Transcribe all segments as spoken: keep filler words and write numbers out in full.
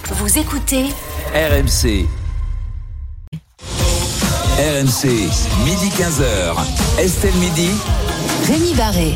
Vous écoutez R M C. R M C, midi quinze heures. Estelle Midi. Rémi Barré.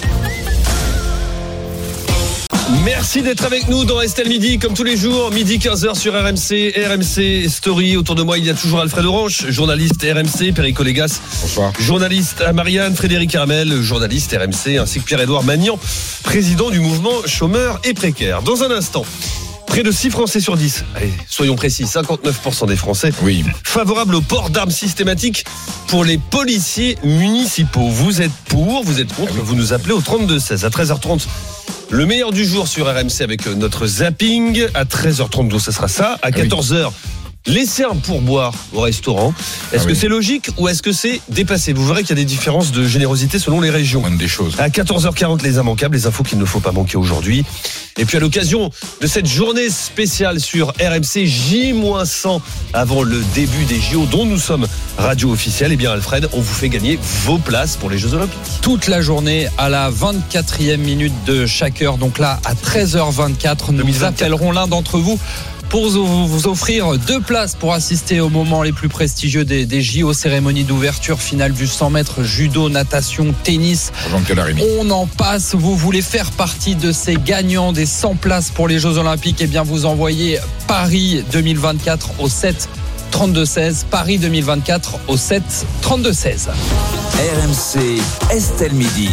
Merci d'être avec nous dans Estelle Midi, comme tous les jours, midi quinze heures sur R M C, R M C Story. Autour de moi, il y a toujours Alfred Orange, journaliste R M C, Perico Légas, bonsoir. Journaliste à Marianne, Frédéric Armel, journaliste R M C, ainsi que Pierre-Édouard Magnan, président du mouvement Chômeurs et Précaires. Dans un instant, près de six Français sur dix, allez, soyons précis, cinquante-neuf pour cent des Français, oui, favorables au port d'armes systématique pour les policiers municipaux. Vous êtes pour, vous êtes contre, vous nous appelez au trente-deux seize. À treize heures trente, le meilleur du jour sur R M C avec notre zapping. À treize heures trente, ce sera ça. À quatorze heures, laisser un pourboire au restaurant. Est-ce ah que oui. c'est logique ou est-ce que c'est dépassé ? Vous verrez qu'il y a des différences de générosité selon les régions. Des choses. À quatorze heures quarante, les immanquables, les infos qu'il ne faut pas manquer aujourd'hui. Et puis à l'occasion de cette journée spéciale sur R M C, J cent avant le début des J O dont nous sommes radio officielle, eh bien Alfred, on vous fait gagner vos places pour les Jeux Olympiques. Toute la journée à la vingt-quatrième minute de chaque heure. Donc là, à treize heures vingt-quatre, nous vous appellerons l'un d'entre vous pour vous offrir deux places pour assister aux moments les plus prestigieux des, des J O, cérémonie d'ouverture, finale du cent mètres, judo, natation, tennis. On en passe. Vous voulez faire partie de ces gagnants des cent places pour les Jeux Olympiques ? Eh bien, vous envoyez Paris deux mille vingt-quatre au sept trente-deux seize. Paris deux mille vingt-quatre au sept trente-deux seize. R M C, Estelle Midi.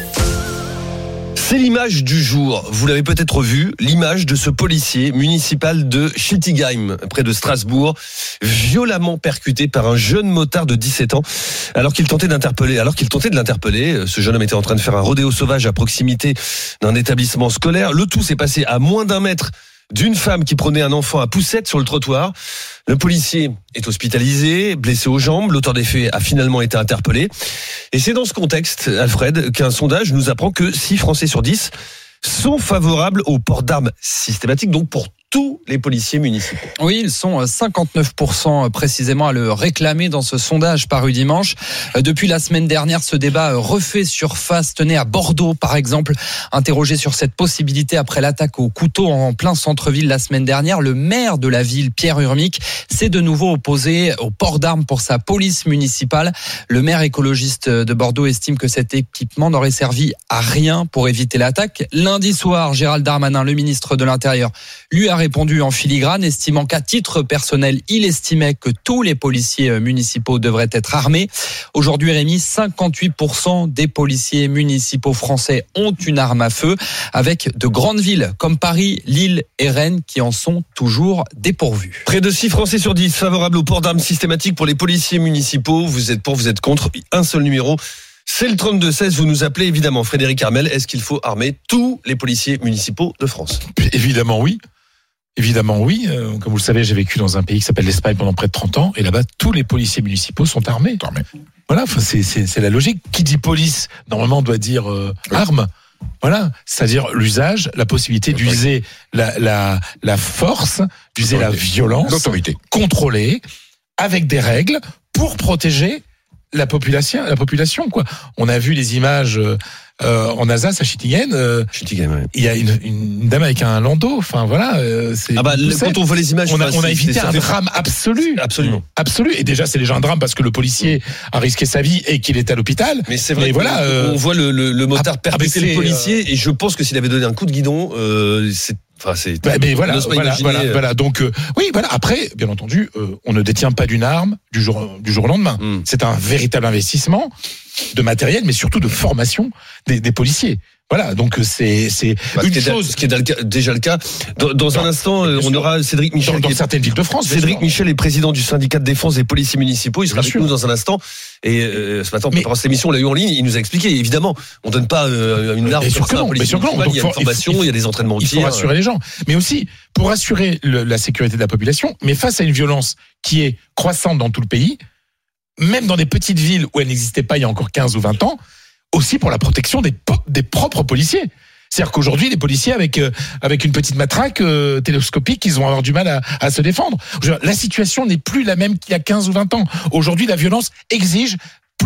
C'est l'image du jour. Vous l'avez peut-être vu, l'image de ce policier municipal de Schiltigheim, près de Strasbourg, violemment percuté par un jeune motard de dix-sept ans, alors qu'il tentait d'interpeller. Alors qu'il tentait de l'interpeller, ce jeune homme était en train de faire un rodéo sauvage à proximité d'un établissement scolaire. Le tout s'est passé à moins d'un mètre d'une femme qui prenait un enfant à poussette sur le trottoir. Le policier est hospitalisé, blessé aux jambes. L'auteur des faits a finalement été interpellé. Et c'est dans ce contexte, Alfred, qu'un sondage nous apprend que six Français sur dix sont favorables au port d'armes systématique, donc pour tous les policiers municipaux. Oui, ils sont cinquante-neuf pour cent précisément à le réclamer dans ce sondage paru dimanche. Depuis la semaine dernière, ce débat refait surface. Tenez, à Bordeaux, par exemple, interrogé sur cette possibilité après l'attaque au couteau en plein centre-ville la semaine dernière, le maire de la ville, Pierre Urmic, s'est de nouveau opposé au port d'armes pour sa police municipale. Le maire écologiste de Bordeaux estime que cet équipement n'aurait servi à rien pour éviter l'attaque. Lundi soir, Gérald Darmanin, le ministre de l'Intérieur, lui a répondu en filigrane, estimant qu'à titre personnel, il estimait que tous les policiers municipaux devraient être armés. Aujourd'hui, Rémi, cinquante-huit pour cent des policiers municipaux français ont une arme à feu, avec de grandes villes comme Paris, Lille et Rennes qui en sont toujours dépourvues. Près de six Français sur dix favorables au port d'armes systématique pour les policiers municipaux. Vous êtes pour, vous êtes contre. Un seul numéro. C'est le trente-deux seize, vous nous appelez évidemment. Frédéric Armel, est-ce qu'il faut armer tous les policiers municipaux de France ? Évidemment oui. Évidemment oui, euh, comme vous le savez, j'ai vécu dans un pays qui s'appelle l'Espagne pendant près de trente ans, et là-bas, tous les policiers municipaux sont armés. armés. Voilà, c'est, c'est, c'est la logique. Qui dit police, normalement, doit dire euh, oui. arme. Voilà, c'est-à-dire l'usage, la possibilité d'user la, la, la force, d'user la violence, l'autorité contrôlée, avec des règles, pour protéger la population, la population, quoi. On a vu les images euh, en Alsace, à Schiltigheim. Euh, Schiltigheim, ouais. Il y a une, une dame avec un landau. Enfin voilà. Euh, c'est, ah bah le, quand on voit les images, on a, on a évité un fait... drame absolu. Absolument. Absolu. Et déjà, c'est déjà un drame parce que le policier a risqué sa vie et qu'il est à l'hôpital. Mais c'est vrai. Mais voilà. Euh... On voit le, le, le motard ah, percuter le policier, euh... et je pense que s'il avait donné un coup de guidon, euh, c'est. Enfin, c'est. Bah, mais voilà, voilà, voilà, euh... voilà. Donc, euh, oui, voilà. Après, bien entendu, euh, on ne détient pas d'une arme du jour, du jour au lendemain. Mm. C'est un véritable investissement de matériel, mais surtout de formation des, des policiers. Voilà, donc c'est c'est bah, une ce chose. Ce qui est déjà le cas. Dans, dans non, un instant, on aura Cédric Michel. Dans, dans certaines villes de France. Cédric Michel est président du syndicat de défense des policiers municipaux. Il sera bien avec sûr. nous dans un instant. Et euh, ce matin, pendant cette émission, on l'a eu en ligne. Il nous a expliqué. Évidemment, on donne pas euh, une arme sur ça. Mais sûr que non. Il y a une formation, il, il, il y a des entraînements de tir. Il faut rassurer les gens, mais aussi pour assurer le, la sécurité de la population. Mais face à une violence qui est croissante dans tout le pays, même dans des petites villes où elle n'existait pas il y a encore quinze ou vingt ans, aussi pour la protection des, des propres policiers. C'est-à-dire qu'aujourd'hui, les policiers, avec, euh, avec une petite matraque euh, télescopique, ils vont avoir du mal à, à se défendre. La situation n'est plus la même qu'il y a quinze ou vingt ans. Aujourd'hui, la violence exige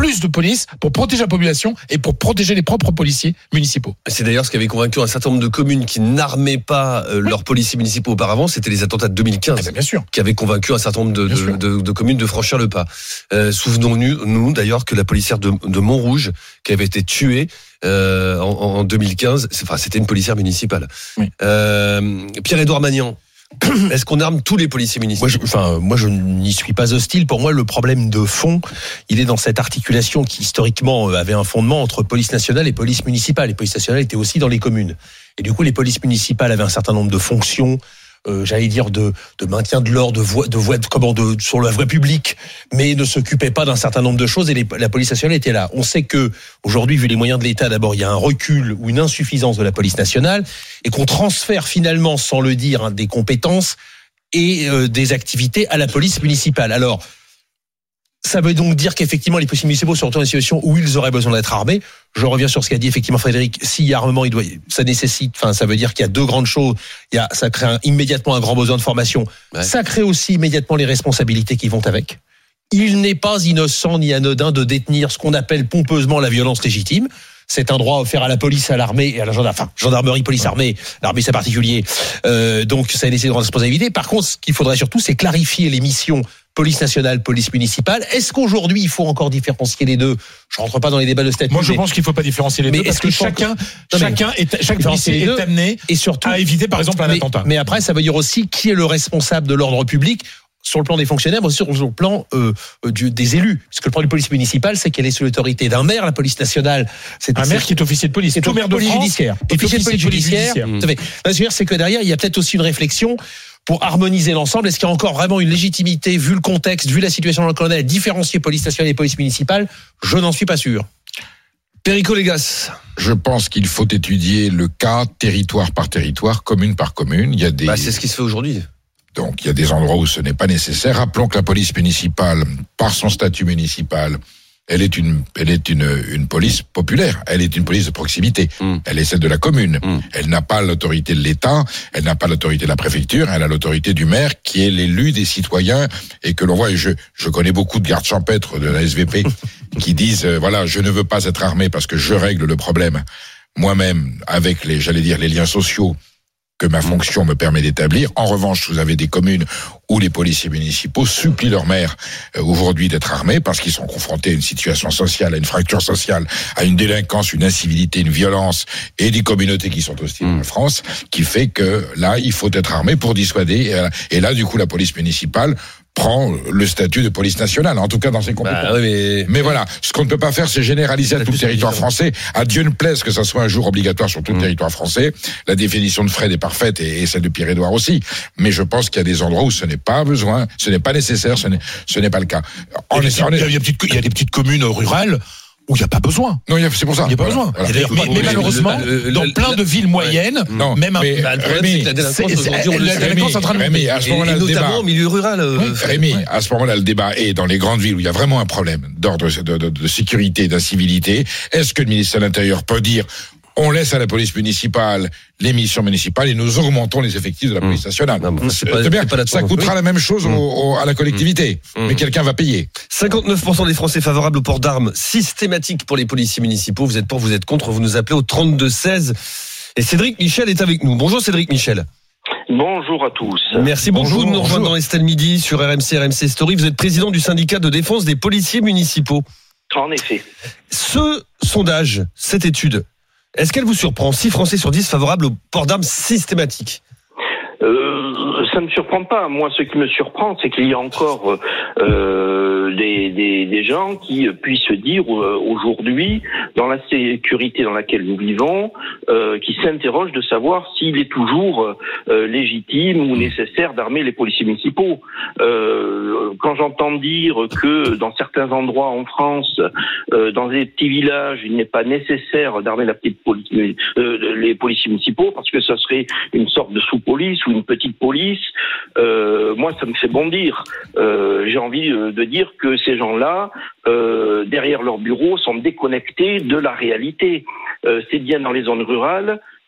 plus de police pour protéger la population et pour protéger les propres policiers municipaux. C'est d'ailleurs ce qui avait convaincu un certain nombre de communes qui n'armaient pas euh, leurs policiers municipaux auparavant. C'était les attentats de deux mille quinze. Ah ben bien sûr. Qui avait convaincu un certain nombre de, de, de, de communes de franchir le pas. Euh, souvenons-nous, nous d'ailleurs, que la policière de, de Montrouge, qui avait été tuée euh, en, en deux mille quinze, c'est, enfin, c'était une policière municipale. Oui. Euh, Pierre-Édouard Magnan, est-ce qu'on arme tous les policiers municipaux ? Moi, je, enfin, moi, je n'y suis pas hostile. Pour moi, le problème de fond, il est dans cette articulation qui historiquement avait un fondement entre police nationale et police municipale. Les polices nationales étaient aussi dans les communes. Et du coup, les polices municipales avaient un certain nombre de fonctions. Euh, j'allais dire de, de maintien de l'ordre, de voie, de voie, de, comment, de, sur la voie publique, mais ne s'occupait pas d'un certain nombre de choses et les, la police nationale était là. On sait que aujourd'hui, vu les moyens de l'État, d'abord, il y a un recul ou une insuffisance de la police nationale et qu'on transfère finalement, sans le dire, hein, des compétences et euh, des activités à la police municipale. Alors, ça veut donc dire qu'effectivement, les policiers municipaux sont dans une situation où ils auraient besoin d'être armés. Je reviens sur ce qu'a dit effectivement Frédéric. S'il y a armement, il doit, ça nécessite, enfin, ça veut dire qu'il y a deux grandes choses. Il y a, ça crée un, immédiatement un grand besoin de formation. Ouais. Ça crée aussi immédiatement les responsabilités qui vont avec. Il n'est pas innocent ni anodin de détenir ce qu'on appelle pompeusement la violence légitime. C'est un droit offert à la police, à l'armée et à la gendarmerie, enfin, gendarmerie, police, armée. L'armée, c'est particulier. Euh, donc, ça nécessite de responsabilité. Par contre, ce qu'il faudrait surtout, c'est clarifier les missions police nationale, police municipale. Est-ce qu'aujourd'hui, il faut encore différencier les deux ? Je rentre pas dans les débats de statut. Moi, je pense qu'il faut pas différencier les mais deux parce que chacun, que... chacun est, chaque policier est amené et surtout, à éviter, par exemple, un mais, attentat. Mais après, ça veut dire aussi qui est le responsable de l'ordre public sur le plan des fonctionnaires, mais aussi sur le plan euh, du, des élus. Parce que le plan de police municipale, c'est qu'elle est sous l'autorité d'un maire. La police nationale, c'est un c'est, maire qui est officier de police. C'est tout maire de police France judiciaire. Est officier de police judiciaire. judiciaire. Mmh. Là, je veux dire, c'est que derrière, il y a peut-être aussi une réflexion pour harmoniser l'ensemble. Est-ce qu'il y a encore vraiment une légitimité, vu le contexte, vu la situation dans laquelle on est, à différencier police nationale et police municipale ? Je n'en suis pas sûr. Perico Légas. Je pense qu'il faut étudier le cas territoire par territoire, commune par commune. Il y a des... Bah, c'est ce qui se fait aujourd'hui. Donc, il y a des endroits où ce n'est pas nécessaire. Rappelons que la police municipale, par son statut municipal, elle est une, elle est une, une police populaire. Elle est une police de proximité. Mm. Elle est celle de la commune. Mm. Elle n'a pas l'autorité de l'État. Elle n'a pas l'autorité de la préfecture. Elle a l'autorité du maire, qui est l'élu des citoyens et que l'on voit. Et je, je connais beaucoup de gardes champêtres de la S V P qui disent, euh, voilà, je ne veux pas être armé parce que je règle le problème moi-même avec les, j'allais dire, les liens sociaux que ma fonction me permet d'établir. En revanche, vous avez des communes où les policiers municipaux supplient leur maire euh, aujourd'hui d'être armés parce qu'ils sont confrontés à une situation sociale, à une fracture sociale, à une délinquance, une incivilité, une violence et des communautés qui sont hostiles mmh. en France, qui fait que là, il faut être armé pour dissuader. Et, et là, du coup, la police municipale prend le statut de police nationale, en tout cas dans ses compétences. Bah, oui, mais... mais voilà, ce qu'on ne peut pas faire, c'est généraliser à tout le territoire français. À Dieu ne plaise que ça soit un jour obligatoire sur tout le mmh. territoire français. La définition de Fred est parfaite et, et celle de Pierre-Édouard aussi. Mais je pense qu'il y a des endroits où ce n'est pas besoin, ce n'est pas nécessaire, ce n'est, ce n'est pas le cas. En il, est, il, y a, il, y a petite, il y a des petites communes rurales où il n'y a pas besoin. Non, c'est pour ça. Il n'y a pas voilà, besoin. Voilà. Mais, mais, mais malheureusement, le, le, dans le, plein le, de villes moyennes, ouais. non, même un... Mais, bah, le problème, c'est que la délinquance, aujourd'hui, la délinquance est en train de Rémi, à ce moment-là, le débat... au milieu rural. Oui, Rémi, ouais. à ce moment-là, le débat est dans les grandes villes où il y a vraiment un problème d'ordre, de, de, de sécurité, d'incivilité. Est-ce que le ministère de l'Intérieur peut dire... On laisse à la police municipale les missions municipales et nous augmentons les effectifs de la police nationale. Non, c'est pas, c'est bien, c'est pas ça coûtera oui. la même chose mmh. au, au, à la collectivité, mmh. mais quelqu'un va payer. cinquante-neuf pour cent des Français favorables au port d'armes systématique pour les policiers municipaux. Vous êtes pour, vous êtes contre, vous nous appelez au trente-deux seize. Et Cédric Michel est avec nous. Bonjour Cédric Michel. Bonjour à tous. Merci beaucoup bonjour, de nous rejoindre dans Estelle Midi sur R M C, R M C Story. Vous êtes président du syndicat de défense des policiers municipaux. En effet. Ce sondage, cette étude, est-ce qu'elle vous surprend ? six Français sur dix favorables au port d'armes systématique. Euh, ça ne me surprend pas. Moi, ce qui me surprend, c'est qu'il y a encore euh, des, des, des gens qui puissent se dire euh, aujourd'hui, dans la sécurité dans laquelle nous vivons, euh, qui s'interrogent de savoir s'il est toujours euh, légitime ou nécessaire d'armer les policiers municipaux. Euh, quand j'entends dire que dans certains endroits en France, euh, dans des petits villages, il n'est pas nécessaire d'armer la petite police, euh, les policiers municipaux parce que ça serait une sorte de sous-police ou une petite police, euh, moi ça me fait bondir. Euh, j'ai envie de dire que ces gens-là, euh, derrière leur bureau, sont déconnectés de la réalité. Euh, c'est bien dans les zones rurales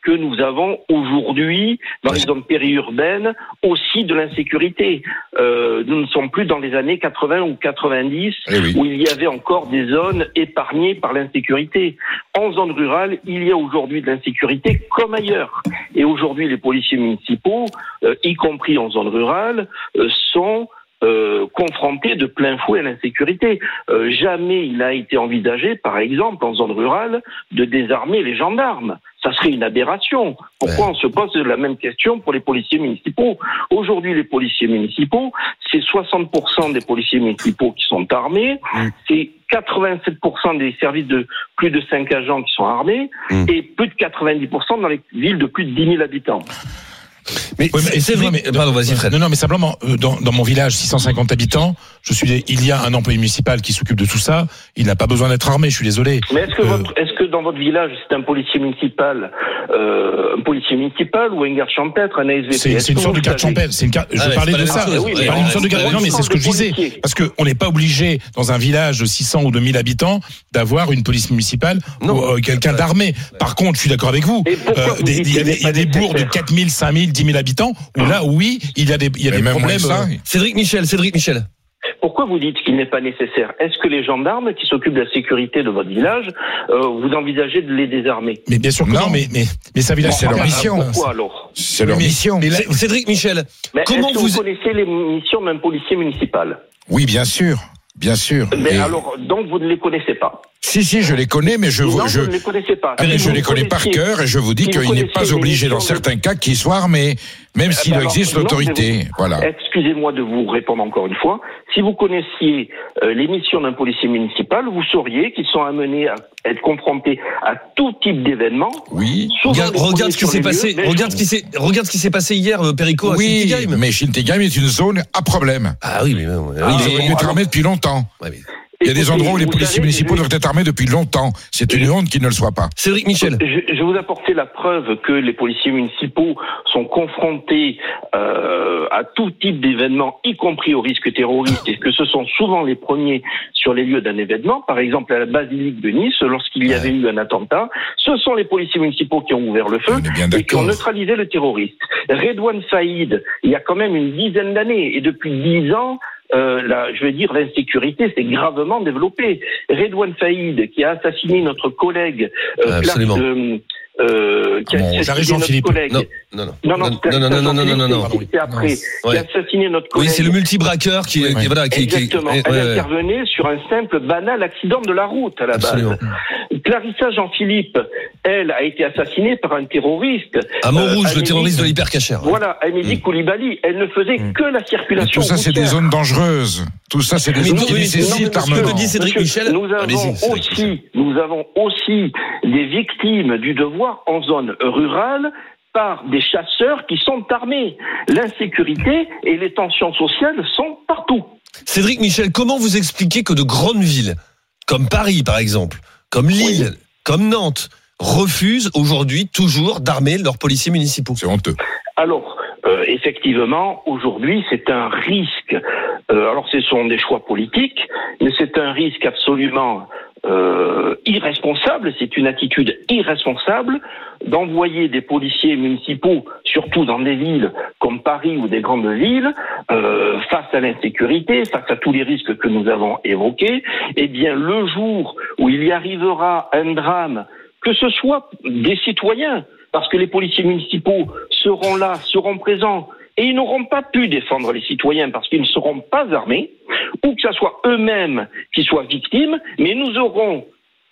que nous avons aujourd'hui dans les zones périurbaines aussi de l'insécurité. Euh, nous ne sommes plus dans les années quatre-vingts ou quatre-vingt-dix Eh oui. où il y avait encore des zones épargnées par l'insécurité. En zone rurale, il y a aujourd'hui de l'insécurité comme ailleurs. Et aujourd'hui, les policiers municipaux, euh, y compris en zone rurale, euh, sont Euh, confrontés de plein fouet à l'insécurité. Euh, jamais il a été envisagé, par exemple, en zone rurale, de désarmer les gendarmes. Ça serait une aberration. Pourquoi ouais. on se pose la même question pour les policiers municipaux ? Aujourd'hui, les policiers municipaux, c'est soixante pour cent des policiers municipaux qui sont armés, mmh. c'est quatre-vingt-sept pour cent des services de plus de cinq agents qui sont armés, mmh. et plus de quatre-vingt-dix pour cent dans les villes de plus de dix mille habitants. Mais, oui, mais c'est vrai. Mais, pardon, vas-y, Fred. Non, non, mais simplement, dans, dans mon village, six cent cinquante habitants, je suis, il y a un employé municipal qui s'occupe de tout ça. Il n'a pas besoin d'être armé. Je suis désolé. Mais est-ce que, euh, votre, est-ce que dans votre village, c'est un policier municipal, euh, un policier municipal ou un garde champêtre, un A S V P ? C'est, c'est une sorte de garde champêtre. C'est une carte. Je ah ouais, parlais de ça. Ah, oui, je parlais d'une sorte de garde. Non, mais c'est ce que je disais. Parce que on n'est pas obligé dans un village de six cents ou de mille habitants d'avoir une police municipale non, ou euh, quelqu'un d'armé. Par contre, je suis d'accord avec vous. Euh, des, il y a des, il y a des bourgs de quatre mille, cinq mille, dix mille habitants. Où là, oui, il y a des, il y a des problèmes. Ça, Cédric Michel, Cédric Michel. Pourquoi vous dites qu'il n'est pas nécessaire ? Est-ce que les gendarmes qui s'occupent de la sécurité de votre village, euh, vous envisagez de les désarmer ? Mais bien sûr que non, non mais, mais, mais ça village, bon, c'est leur enfin, mission. Pourquoi alors ? C'est leur mais, mission. Mais là, Cédric Michel, mais comment est-ce que vous... vous connaissez les missions d'un policier municipal ? Oui, bien sûr. Bien sûr. Mais et... alors, donc vous ne les connaissez pas ? Si, si, je les connais, mais je... Non, je... vous ne les connaissez pas. Ah, mais je les connais par cœur et je vous dis si qu'il n'est pas obligé dans certains cas qu'ils soient armés, même eh s'il ben existe alors, l'autorité. Non, vous... Voilà. Excusez-moi de vous répondre encore une fois. Si vous connaissiez euh, les missions d'un policier municipal, vous sauriez qu'ils sont amenés à être confrontés à tout type d'événements. Oui. Regarde, regarde ce qui s'est passé. Lieux, regarde ce qui s'est, regarde ce qui s'est passé hier, Perico, à oui, Schiltigheim. Mais Schiltigheim est une zone à problème. Ah oui, mais non. Ah, il devrait être armé depuis longtemps. Ouais, mais... Il y a des endroits où les policiers savez, municipaux je... doivent être armés depuis longtemps. C'est une honte qu'ils ne le soient pas. Cédric Michel. Je, je vais vous apporter la preuve que les policiers municipaux sont confrontés euh, à tout type d'événements, y compris au risque terroriste, et que ce sont souvent les premiers sur les lieux d'un événement. Par exemple, à la basilique de Nice, lorsqu'il y ouais. avait eu un attentat, ce sont les policiers municipaux qui ont ouvert le feu et qui ont neutralisé le terroriste. Redouane Faïd, il y a quand même une dizaine d'années, et depuis dix ans, Euh, la, je veux dire, l'insécurité s'est gravement développée. Redouane Faïd, qui a assassiné notre collègue, euh, Absolument. Clark, euh, euh, qui a bon, assassiné notre collègue. Non, non, non, non, non, non, non, non, non, non, non, non, c'était après. Non. Qui a assassiné notre collègue. Oui, c'est le multibraqueur qui, oui. qui voilà, qui, exactement. Qui, Elle ouais, intervenait ouais. sur un simple, banal accident de la route à la Absolument. base. Clarissa Jean-Philippe, elle, a été assassinée par un terroriste. À Montrouge, euh, le terroriste de l'hypercacher. Voilà, Amélie mmh. Koulibaly. Elle ne faisait mmh. que la circulation. Mais tout ça, c'est des zones dangereuses. Tout ça, c'est des zones qui nécessitent armement. Que dit Cédric Michel. Nous avons aussi, nous avons aussi des victimes du devoir en zone rurale par des chasseurs qui sont armés. L'insécurité et les tensions sociales sont partout. Cédric Michel, comment vous expliquez que de grandes villes, comme Paris par exemple, comme Lille, oui. comme Nantes, refusent aujourd'hui toujours d'armer leurs policiers municipaux ? C'est honteux. Alors, euh, effectivement, aujourd'hui, c'est un risque. Euh, alors, ce sont des choix politiques, mais c'est un risque absolument euh, irresponsable. C'est une attitude irresponsable d'envoyer des policiers municipaux, surtout dans des villes comme Paris ou des grandes villes, euh, face à l'insécurité, face à tous les risques que nous avons évoqués. Eh bien, le jour où il y arrivera un drame, que ce soit des citoyens, parce que les policiers municipaux seront là, seront présents, et ils n'auront pas pu défendre les citoyens parce qu'ils ne seront pas armés, ou que ce soit eux-mêmes qui soient victimes, mais nous aurons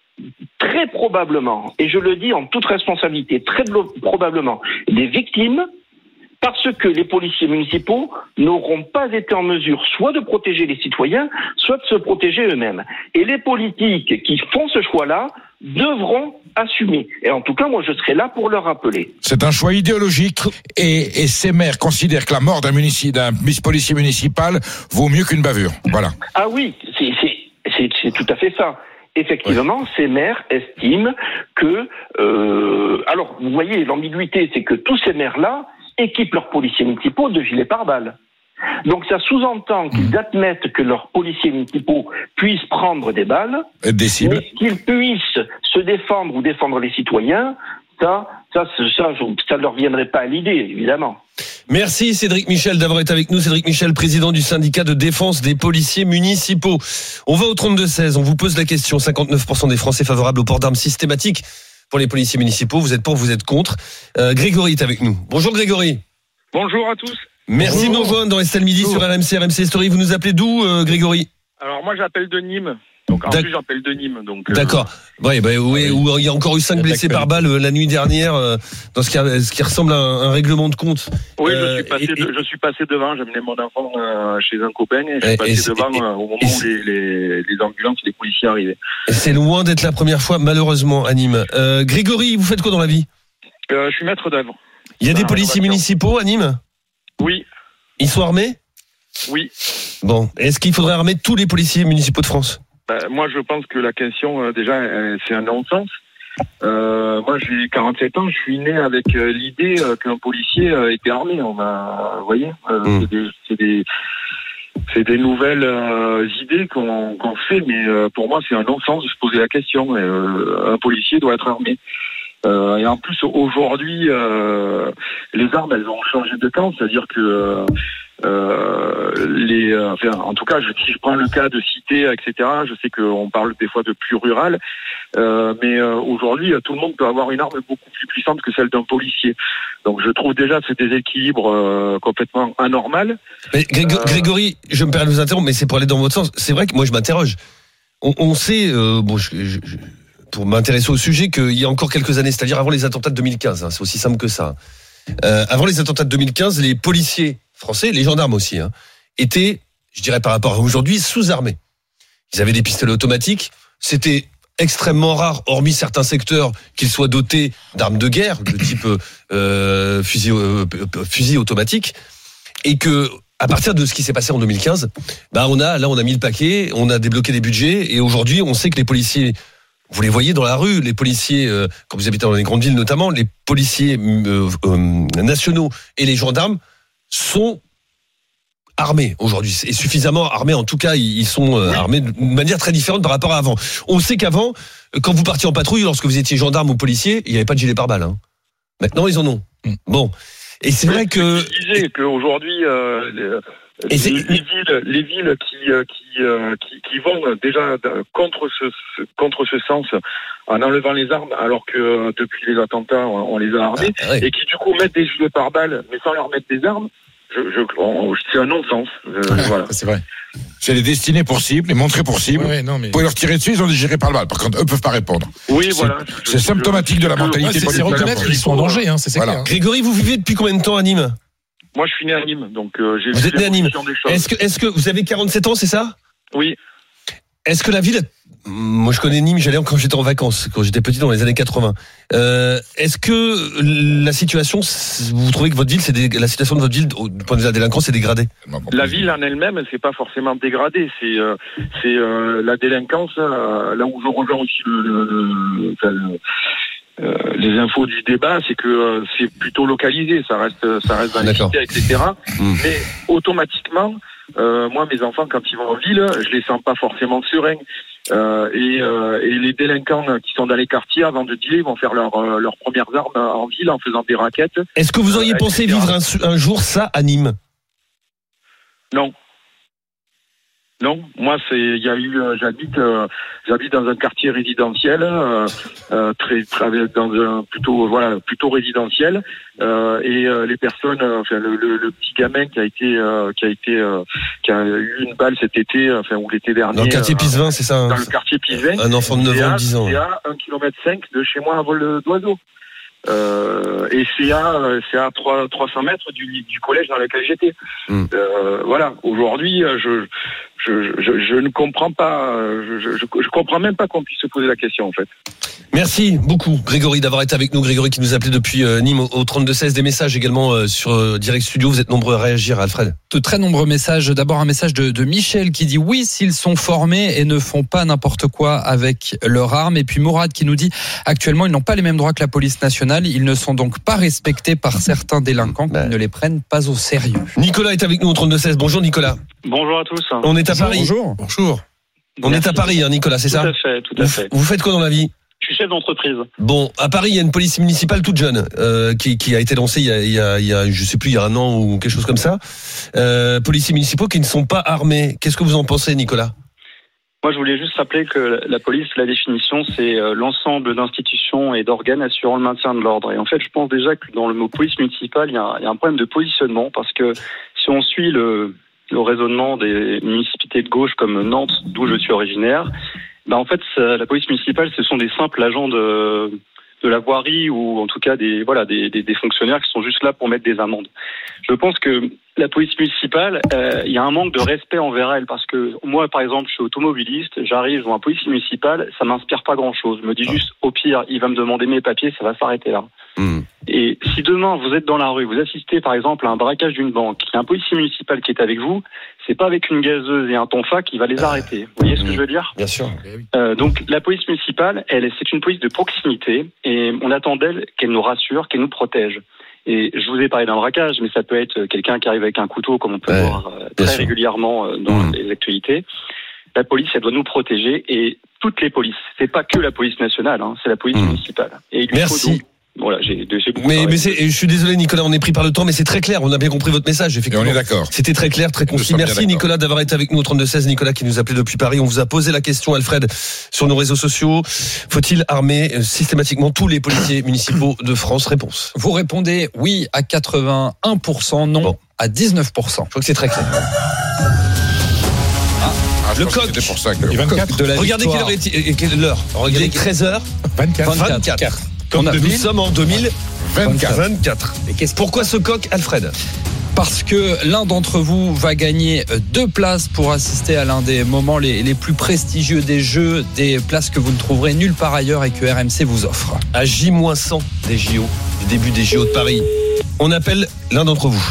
très probablement, et je le dis en toute responsabilité, très probablement des victimes parce que les policiers municipaux n'auront pas été en mesure soit de protéger les citoyens, soit de se protéger eux-mêmes. Et les politiques qui font ce choix-là devront assumer. Et en tout cas, moi, je serai là pour leur rappeler. C'est un choix idéologique et, et ces maires considèrent que la mort d'un, munici- d'un policier municipal vaut mieux qu'une bavure. Voilà. Ah oui, c'est, c'est, c'est, c'est tout à fait ça. Effectivement, oui. Ces maires estiment que... Euh, alors, vous voyez, l'ambiguïté, c'est que tous ces maires-là équipent leurs policiers municipaux de gilets pare-balles. Donc ça sous-entend qu'ils admettent que leurs policiers municipaux puissent prendre des balles, des cibles, mais qu'ils puissent se défendre ou défendre les citoyens, ça, Ça, ça, ça ne leur viendrait pas à l'idée, évidemment. Merci Cédric Michel d'avoir été avec nous. Cédric Michel, président du syndicat de défense des policiers municipaux. On va au trente-deux seize, on vous pose la question. cinquante-neuf pour cent des Français favorables au port d'armes systématique pour les policiers municipaux. Vous êtes pour, vous êtes contre. Euh, Grégory est avec nous. Bonjour Grégory. Bonjour à tous. Merci Bonjour. de nous rejoindre dans Estelle Midi Bonjour. sur R M C, R M C Story. Vous nous appelez d'où euh, Grégory? Alors moi j'appelle de Nîmes. Donc en D'ac... plus j'appelle de Nîmes. Donc, euh... D'accord. Ouais, bah, oui, où il y a encore eu cinq blessés par balle euh, la nuit dernière euh, dans ce qui, a, ce qui ressemble à un, un règlement de compte. Oui, euh, je, suis passé et, de, je suis passé devant, j'ai amené mon enfant euh, chez un copain et je suis et, passé et, devant et, euh, au moment où les, les, les ambulances et les policiers arrivaient. Et c'est loin d'être la première fois malheureusement à Nîmes. Euh, Grégory, vous faites quoi dans la vie? euh, Je suis maître d'œuvre. Il y a des policiers municipaux à Nîmes? Oui. Ils sont armés? Oui. Bon, est-ce qu'il faudrait armer tous les policiers municipaux de France? Ben, moi, je pense que la question, euh, déjà, euh, c'est un non-sens. Euh, moi, j'ai quarante-sept ans, je suis né avec euh, l'idée euh, qu'un policier euh, était armé. On a, vous voyez, euh, mmh. c'est, des, c'est, des, c'est des nouvelles euh, idées qu'on, qu'on fait, mais euh, pour moi, c'est un non-sens de se poser la question. Euh, un policier doit être armé. Euh, et en plus, aujourd'hui, euh, les armes, elles ont changé de camp, c'est-à-dire que euh, les, enfin, en tout cas, je, si je prends le cas de cité, et cetera, je sais qu'on parle des fois de plus rural, euh, mais euh, aujourd'hui, tout le monde peut avoir une arme beaucoup plus puissante que celle d'un policier. Donc, je trouve déjà ce déséquilibre euh, complètement anormal. Mais Grég- euh, Grégory, je me permets de vous interrompre, mais c'est pour aller dans votre sens. C'est vrai que moi, je m'interroge. On, on sait, euh, bon, je, je, je pour m'intéresser au sujet, qu'il y a encore quelques années, c'est-à-dire avant les attentats de deux mille quinze, hein, c'est aussi simple que ça. Euh, avant les attentats de deux mille quinze, les policiers français, les gendarmes aussi, hein, étaient, je dirais par rapport à aujourd'hui, sous-armés. Ils avaient des pistolets automatiques, c'était extrêmement rare, hormis certains secteurs, qu'ils soient dotés d'armes de guerre, de type euh, fusil, euh, fusil automatique, et que à partir de ce qui s'est passé en deux mille quinze, bah on a là on a mis le paquet, on a débloqué des budgets, et aujourd'hui on sait que les policiers, vous les voyez dans la rue, les policiers, euh, quand vous habitez dans les grandes villes notamment, les policiers euh, euh, nationaux et les gendarmes sont armés aujourd'hui, et suffisamment armés, en tout cas ils sont euh, armés de manière très différente par rapport à avant. On sait qu'avant, quand vous partiez en patrouille, lorsque vous étiez gendarme ou policier, il n'y avait pas de gilet pare-balles. Hein. Maintenant ils en ont. Bon, et c'est oui, vrai que... Je disais qu'aujourd'hui... Euh, les... Et les, les villes, les villes qui, qui, qui, qui vont déjà contre ce, contre ce sens en enlevant les armes, alors que depuis les attentats, on les a armés, ah, ouais. et qui du coup mettent des gilets pare-balles, mais sans leur mettre des armes, je, je, on, c'est un non-sens. Euh, voilà. C'est vrai. C'est les destiner pour cible, les montrer pour cible. Ouais, non, mais... Vous pouvez leur tirer dessus, ils ont des gilets pare-balles. Par contre, eux peuvent pas répondre. Oui, c'est, voilà. C'est je, symptomatique je, de la mentalité ouais, politique. C'est reconnaître qu'ils sont en danger, hein, c'est ça. Voilà. Grégory, vous vivez depuis combien de temps à Nîmes? Moi, je suis né à Nîmes, donc euh, j'ai. Vous êtes né à Nîmes. Est-ce que, est-ce que vous avez quarante-sept ans, c'est ça? Oui. Est-ce que la ville, moi je connais Nîmes, j'allais quand j'étais en vacances, quand j'étais petit dans les années quatre-vingts. Euh, est-ce que la situation, vous trouvez que votre ville, c'est des, la situation de votre ville, au point de vue de la délinquance, c'est dégradé? La ville en elle-même, c'est pas forcément dégradé. C'est, euh, c'est euh, la délinquance. Euh, là où je rejoins aussi le, le, le, le Euh, les infos du débat, c'est que euh, c'est plutôt localisé, ça reste, ça reste dans les cités, et cetera. Mmh. Mais automatiquement, euh, moi, mes enfants, quand ils vont en ville, je les sens pas forcément sereins. Euh, et, euh, et les délinquants qui sont dans les quartiers, avant de dealer, vont faire leur, euh, leurs premières armes en ville en faisant des raquettes. Est-ce que vous auriez euh, pensé vivre un, un jour ça à Nîmes? Non. Non, moi c'est, il y a eu, euh, j'habite, euh, j'habite dans un quartier résidentiel, euh, euh, très, très, dans un plutôt, voilà, plutôt résidentiel, euh, et euh, les personnes, euh, enfin le, le, le petit gamin qui a été, euh, qui a été, euh, qui a eu une balle cet été, enfin ou l'été dernier. Dans le quartier Pisevin, euh, c'est ça. Hein, dans le quartier Pisevin. Un enfant de neuf ans, dix ans. C'est à un kilomètre cinq de chez moi à vol d'oiseau. Euh, et c'est à c'est à trois cents mètres du, du collège dans lequel j'étais. Mmh. Euh, voilà. Aujourd'hui, je je, je je ne comprends pas. Je, je je comprends même pas qu'on puisse se poser la question en fait. Merci beaucoup Grégory d'avoir été avec nous. Grégory qui nous appelait depuis euh, Nîmes au trente-deux seize. Des messages également euh, sur euh, Direct Studio. Vous êtes nombreux à réagir, Alfred. De très nombreux messages. D'abord un message de, de Michel qui dit oui s'ils sont formés et ne font pas n'importe quoi avec leur arme. Et puis Mourad qui nous dit actuellement ils n'ont pas les mêmes droits que la police nationale. Ils ne sont donc pas respectés par certains délinquants qui ne les prennent pas au sérieux. Nicolas est avec nous au trente-deux seize. Bonjour Nicolas. Bonjour à tous. On est à Paris. Bonjour. Bonjour. On Merci. est à Paris, hein, Nicolas, c'est tout ça? Tout à fait, tout à vous, fait. Vous faites quoi dans la vie? Je suis chef d'entreprise. Bon, à Paris, il y a une police municipale toute jeune euh, qui, qui a été lancée il y a, il y a, il y a, je sais plus, il y a un an ou quelque chose comme ça. Euh, policiers municipaux qui ne sont pas armés. Qu'est-ce que vous en pensez, Nicolas ? Moi, je voulais juste rappeler que la police, la définition, c'est l'ensemble d'institutions et d'organes assurant le maintien de l'ordre. Et en fait, je pense déjà que dans le mot police municipale, il y a un, il y a un problème de positionnement parce que si on suit le, le raisonnement des municipalités de gauche comme Nantes, d'où je suis originaire, ben en fait, ça, la police municipale, ce sont des simples agents de, de la voirie ou en tout cas des, voilà, des, des, des fonctionnaires qui sont juste là pour mettre des amendes. Je pense que la police municipale, euh, il y a un manque de respect envers elle parce que moi, par exemple, je suis automobiliste, j'arrive dans un policier municipal, ça m'inspire pas grand-chose. Je me dis juste, au pire, il va me demander mes papiers, ça va s'arrêter là. Mmh. Et si demain vous êtes dans la rue, vous assistez par exemple à un braquage d'une banque, il y a un policier municipal qui est avec vous, c'est pas avec une gazeuse et un tonfa qui va les arrêter. Vous voyez ce que je veux dire ? Bien sûr. Euh, donc la police municipale, elle, c'est une police de proximité et on attend d'elle qu'elle nous rassure, qu'elle nous protège. Et je vous ai parlé d'un braquage, mais ça peut être quelqu'un qui arrive avec un couteau, comme on peut ouais, voir euh, très sûr. régulièrement euh, dans mmh. les actualités. La police, elle doit nous protéger et toutes les polices. C'est pas que la police nationale, hein, c'est la police mmh. municipale. Et il Merci. Faut donc, voilà, j'ai, j'ai beaucoup mais, mais c'est, je suis désolé Nicolas, on est pris par le temps, mais c'est très clair, on a bien compris votre message, effectivement. Et on est d'accord. C'était très clair, très concis. Merci Nicolas d'avoir été avec nous au trente-deux seize. Nicolas qui nous appelait depuis Paris. On vous a posé la question, Alfred, sur nos réseaux sociaux. Faut-il armer systématiquement tous les policiers municipaux de France ? Réponse. Vous répondez oui à quatre-vingt-un pour cent, non bon. à dix-neuf pour cent. Je crois que c'est très clair. Ah, le coq pour ça que... vingt-quatre de la Regardez quelle heure est quelle l'heure. Regardez treize heures vingt-quatre. vingt-quatre. Comme nous sommes en deux mille vingt-quatre. Pourquoi ce coq, Alfred ? Parce que l'un d'entre vous va gagner deux places pour assister à l'un des moments les, les plus prestigieux des Jeux, des places que vous ne trouverez nulle part ailleurs et que R M C vous offre. À J moins cent des J O, du début des J O de Paris, on appelle l'un d'entre vous.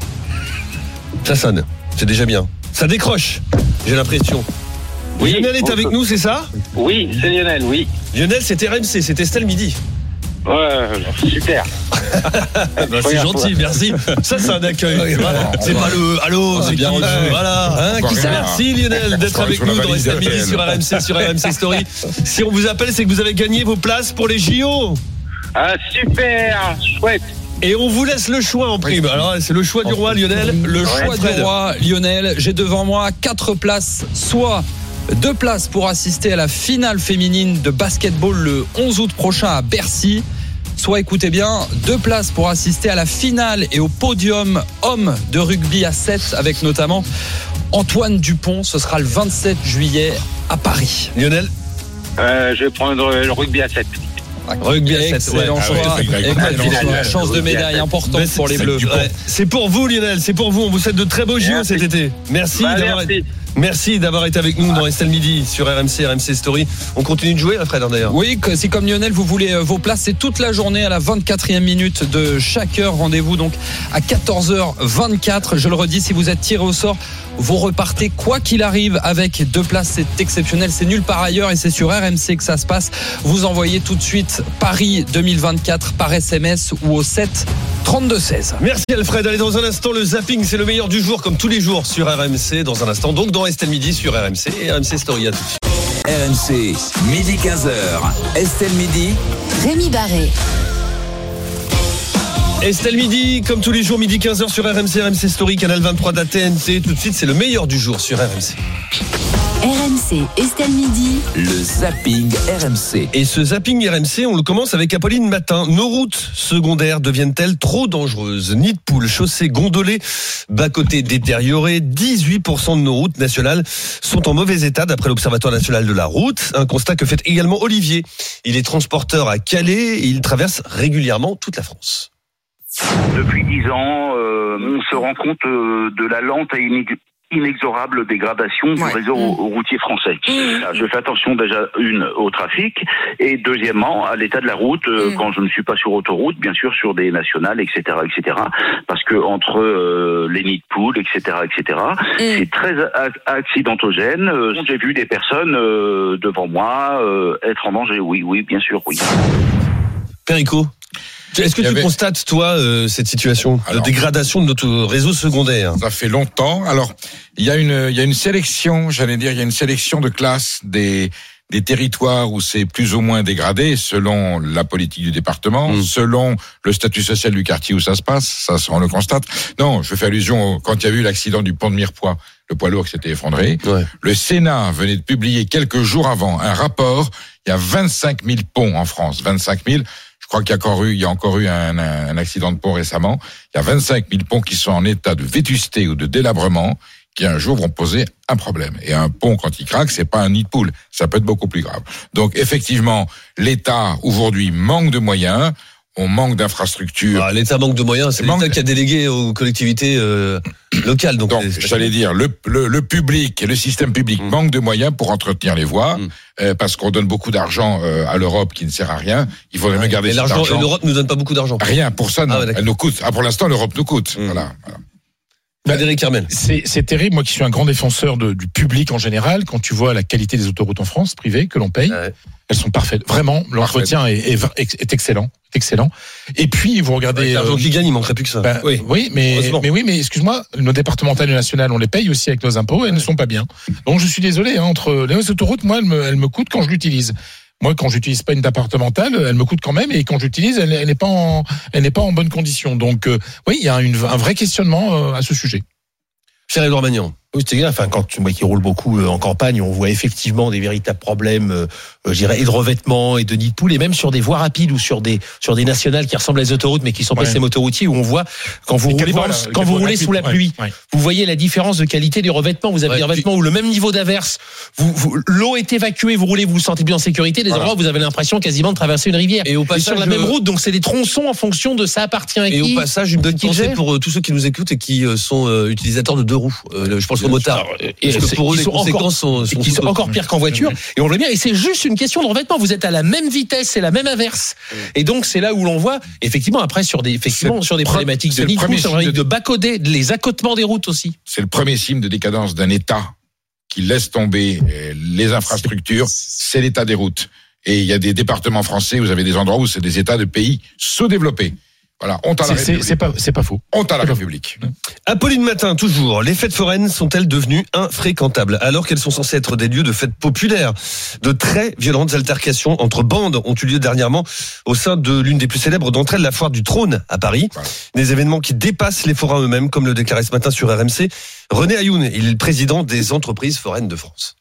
Ça sonne, c'est déjà bien. Ça décroche, j'ai l'impression. Oui, Lionel est avec nous, c'est ça ? Oui, c'est Lionel, oui. Lionel, c'est R M C, c'est Estelle Midi. Ouais, super. Ben, c'est gentil, merci. Ça, c'est un accueil. Voilà. C'est pas le allô, c'est bien reçu. Voilà. Hein, qui ça, merci Lionel d'être avec nous dans Estelle Midi sur R M C, sur R M C Story. Si on vous appelle, c'est que vous avez gagné vos places pour les J O. Ah, super, chouette. Et on vous laisse le choix en prime. Alors, c'est le choix du roi, Lionel. Le ouais, choix Fred. du roi, Lionel. J'ai devant moi quatre places, soit deux places pour assister à la finale féminine de basketball le onze août prochain à Bercy. Soit, écoutez bien, deux places pour assister à la finale et au podium homme de rugby à sept avec notamment Antoine Dupont. Ce sera le vingt-sept juillet à Paris. Lionel ? euh, Je vais prendre le rugby à sept. Rugby à sept, excellent choix. Excellent chance de médaille importante ben, pour les Bleus. Ouais. C'est pour vous, Lionel, c'est pour vous. On vous souhaite de très beaux J O cet été. Merci bah, d'avoir merci. été. Merci d'avoir été avec nous dans Estelle Midi sur R M C, R M C Story. On continue de jouer, Alfred, d'ailleurs. Oui, si comme Lionel, vous voulez vos places, c'est toute la journée à la vingt-quatrième minute de chaque heure. Rendez-vous donc à quatorze heures vingt-quatre. Je le redis, si vous êtes tiré au sort, vous repartez quoi qu'il arrive avec deux places. C'est exceptionnel, c'est nulle part ailleurs et c'est sur R M C que ça se passe. Vous envoyez tout de suite Paris deux mille vingt-quatre par S M S ou au sept trente-deux seize. Merci Alfred. Allez, dans un instant, le zapping, c'est le meilleur du jour, comme tous les jours sur R M C. Dans un instant, donc dans Estelle Midi sur R M C et R M C Story. À tout de suite. R M C, midi quinze heures. Estelle Midi. Rémi Barré. Estelle Midi, comme tous les jours, midi quinze heures sur R M C, R M C Story, canal vingt-trois d'A T N T. Tout de suite, c'est le meilleur du jour sur R M C. R M C, Estelle Midi. Le zapping R M C. Et ce zapping R M C, on le commence avec Apolline Matin. Nos routes secondaires deviennent-elles trop dangereuses ? Nid de poule, chaussées gondolées, bas-côtés détériorés. dix-huit pour cent de nos routes nationales sont en mauvais état d'après l'Observatoire national de la route. Un constat que fait également Olivier. Il est transporteur à Calais et il traverse régulièrement toute la France. Depuis dix ans, euh, on se rend compte euh, de la lente et inexorable dégradation du ouais. réseau mmh. routier français. Mmh. Je fais attention déjà, une, au trafic, et deuxièmement, à l'état de la route, euh, mmh. quand je ne suis pas sur autoroute, bien sûr, sur des nationales, et cetera, et cetera, parce que entre euh, les nids de poules, et cetera, et cetera, mmh. c'est très accidentogène. Euh, j'ai vu des personnes euh, devant moi euh, être en danger. Oui, oui, bien sûr, oui. Perico, est-ce que tu avait... constates, toi, euh, cette situation Alors, de dégradation de notre réseau secondaire ? Ça fait longtemps. Alors, il y a une, il y a une sélection, j'allais dire, il y a une sélection de classes des, des territoires où c'est plus ou moins dégradé selon la politique du département, mmh. selon le statut social du quartier où ça se passe, ça on le constate. Non, je fais allusion au, quand il y a eu l'accident du pont de Mirepoix, le poids lourd qui s'était effondré. Ouais. Le Sénat venait de publier quelques jours avant un rapport. Il y a vingt-cinq mille ponts en France, vingt-cinq mille. Je crois qu'il y a encore eu, il y a encore eu un, un, un accident de pont récemment. Il y a vingt-cinq mille ponts qui sont en état de vétusté ou de délabrement, qui un jour vont poser un problème. Et un pont, quand il craque, c'est pas un nid de poule. Ça peut être beaucoup plus grave. Donc, effectivement, l'État, aujourd'hui, manque de moyens. On manque d'infrastructures. Ah, L'État manque de moyens. C'est manque... l'État qui a délégué aux collectivités euh, locales. Donc, donc j'allais dire, le, le, le public et le système public mmh. manque de moyens pour entretenir les voies, mmh. euh, parce qu'on donne beaucoup d'argent euh, à l'Europe qui ne sert à rien. Il faudrait ouais, mieux garder cet argent. Et l'Europe nous donne pas beaucoup d'argent. Rien, pour ça, non. Ah, ouais, elle nous coûte. Ah, pour l'instant, l'Europe nous coûte. Mmh. Voilà. voilà. Frédéric Hermel. C'est, c'est terrible, moi qui suis un grand défenseur de, du public en général, quand tu vois la qualité des autoroutes en France, privées, que l'on paye, ouais. elles sont parfaites. Vraiment, l'entretien est, est, est excellent. Est excellent. Et puis, vous regardez... Avec l'argent euh, qui gagne, il manquerait plus que ça. Ben, oui. oui, mais, mais oui, mais excuse-moi, nos départementales et nationales, on les paye aussi avec nos impôts, elles ouais. ne sont pas bien. Donc je suis désolé, hein, entre les autoroutes, moi, elles me, elles me coûtent quand je l'utilise. Moi, quand j'utilise pas une départementale, elle me coûte quand même, et quand j'utilise, elle, elle n'est pas en, elle n'est pas en bonne condition. Donc, euh, oui, il y a une, un vrai questionnement euh, à ce sujet. Cher-Édouard Magnan. Oui, c'est bien. Enfin, quand moi qui roule beaucoup en campagne, on voit effectivement des véritables problèmes, euh, je dirais, et de revêtement et de nid de poule, et même sur des voies rapides ou sur des sur des nationales qui ressemblent à des autoroutes, mais qui sont pas ouais. des autoroutiers, où on voit quand vous roulez, voies, quand vous roulez sous la pluie, ouais. Ouais. vous voyez la différence de qualité des revêtements. Vous avez ouais. des revêtements puis... où le même niveau d'averse, vous, vous, l'eau est évacuée, vous roulez, vous vous sentez bien en sécurité. Des voilà. endroits où vous avez l'impression quasiment de traverser une rivière. Et au passage, et sur la même route, donc c'est des tronçons en fonction de ça appartient à qui. Et au passage, une bonne pensée pour tous ceux qui nous écoutent et qui sont euh, utilisateurs de deux roues. Euh, je pense aux motards. Et parce que pour eux, les conséquences sont, sont, qui sont encore pires qu'en voiture. Et on le voit bien. Et c'est juste une question de revêtement. Vous êtes à la même vitesse, c'est la même averse. Et donc, c'est là où l'on voit, effectivement, après, sur des, effectivement, sur des problématiques de nid de poule, sur des de bas-codés, les accotements des routes aussi. C'est le premier signe de décadence d'un État qui laisse tomber les infrastructures. C'est l'état des routes. Et il y a des départements français, vous avez des endroits où c'est des États de pays sous-développés. Voilà, honte à la c'est, République. C'est pas, c'est pas faux. Honte à la République. Apolline Matin, toujours. Les fêtes foraines sont-elles devenues infréquentables alors qu'elles sont censées être des lieux de fêtes populaires? De très violentes altercations entre bandes ont eu lieu dernièrement au sein de l'une des plus célèbres d'entre elles, la foire du Trône à Paris. Voilà. Des événements qui dépassent les forains eux-mêmes, comme le déclarait ce matin sur R M C René Ayoun. Il est le président des entreprises foraines de France.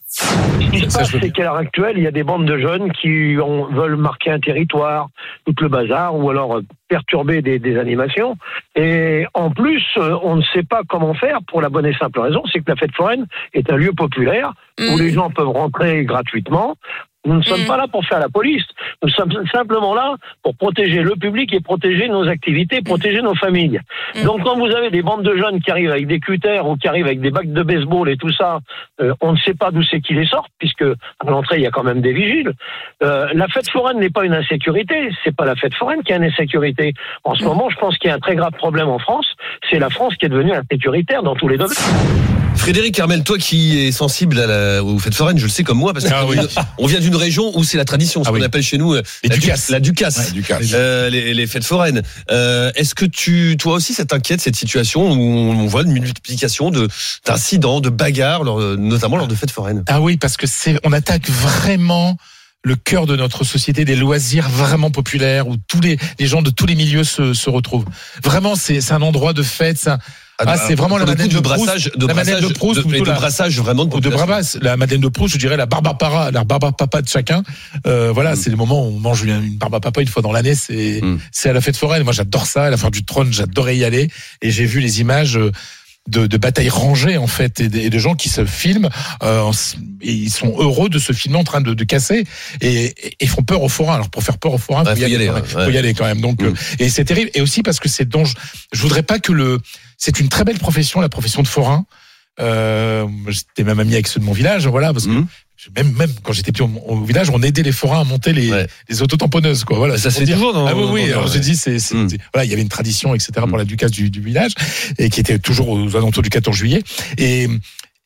Ce qui se passe, c'est qu'à l'heure actuelle, il y a des bandes de jeunes qui ont, veulent marquer un territoire, tout le bazar, ou alors perturber des, des animations. Et en plus, on ne sait pas comment faire pour la bonne et simple raison, c'est que la fête foraine est un lieu populaire mmh. où les gens peuvent rentrer gratuitement. Nous ne sommes mmh. pas là pour faire la police. Nous sommes simplement là pour protéger le public et protéger nos activités, protéger nos familles. Mmh. Donc quand vous avez des bandes de jeunes qui arrivent avec des cutters ou qui arrivent avec des bacs de baseball et tout ça, euh, on ne sait pas d'où c'est qu'ils les sortent, puisque à l'entrée il y a quand même des vigiles. Euh, la fête foraine n'est pas une insécurité, c'est pas la fête foraine qui est une insécurité. En ce mmh. moment, je pense qu'il y a un très grave problème en France, c'est la France qui est devenue insécuritaire dans tous les domaines. Frédéric Hermel, toi qui es sensible à la, aux fêtes foraines, je le sais comme moi, parce qu'on ah oui. vient d'une région où c'est la tradition, ce ah qu'on oui. appelle chez nous la, Ducasse. la Ducasse, ouais, Ducasse. Euh, les, les fêtes foraines. Euh, est-ce que tu, toi aussi, ça t'inquiète cette situation où on voit une multiplication de d'incidents, de bagarres, lors, notamment lors de fêtes foraines? Ah oui, parce que c'est, on attaque vraiment le cœur de notre société, des loisirs vraiment populaires où tous les, les gens de tous les milieux se, se retrouvent. Vraiment, c'est, c'est un endroit de fête. C'est un, Ah, c'est vraiment la Madeleine de Proust, de brassage, de Proust, de, de, de brassage vraiment de, de Brabas, la Madeleine de Proust, je dirais la Barbapara, la Barbapapa de chacun. Euh, voilà, mm. c'est le moment où on mange une Barbapapa une fois dans l'année, c'est mm. c'est à la fête foraine. Moi, j'adore ça, à la foire du Trône, j'adorais y aller, et j'ai vu les images de, de batailles rangées en fait, et de, et de gens qui se filment, euh, et ils sont heureux de se filmer en train de, de casser, et, et, et font peur aux forains. Alors pour faire peur aux forains, il ouais, faut, faut y aller, aller faut ouais. y aller quand même. Donc, mm. euh, et c'est terrible, et aussi parce que c'est donc, je voudrais pas que le C'est une très belle profession, la profession de forain. Euh, j'étais même ami avec ceux de mon village, voilà, parce que mmh. même même quand j'étais petit au, au village, on aidait les forains à monter les, ouais. les autotamponneuses, quoi. Voilà, ça se fait toujours. Dans, ah oui, oui. Dans, alors ouais. j'ai dit, c'est, c'est, mmh. c'est voilà, il y avait une tradition, et cetera, mmh. pour la Ducasse du, du village, et qui était toujours aux alentours du quatorze juillet. Et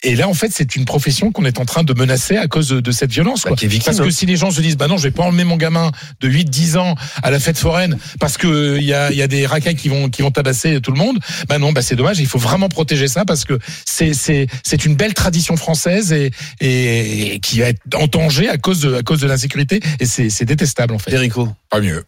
Et là, en fait, c'est une profession qu'on est en train de menacer à cause de, de cette violence. Quoi. Bah, victime, parce que hein. si les gens se disent, bah non, je vais pas emmener mon gamin de huit dix ans à la fête foraine parce que il y a, y a des racailles qui vont, qui vont tabasser tout le monde, bah non, bah c'est dommage. Il faut vraiment protéger ça parce que c'est, c'est, c'est une belle tradition française et, et, et qui va être en danger à cause de, à cause de l'insécurité. Et c'est, c'est détestable, en fait. Perico. Pas mieux.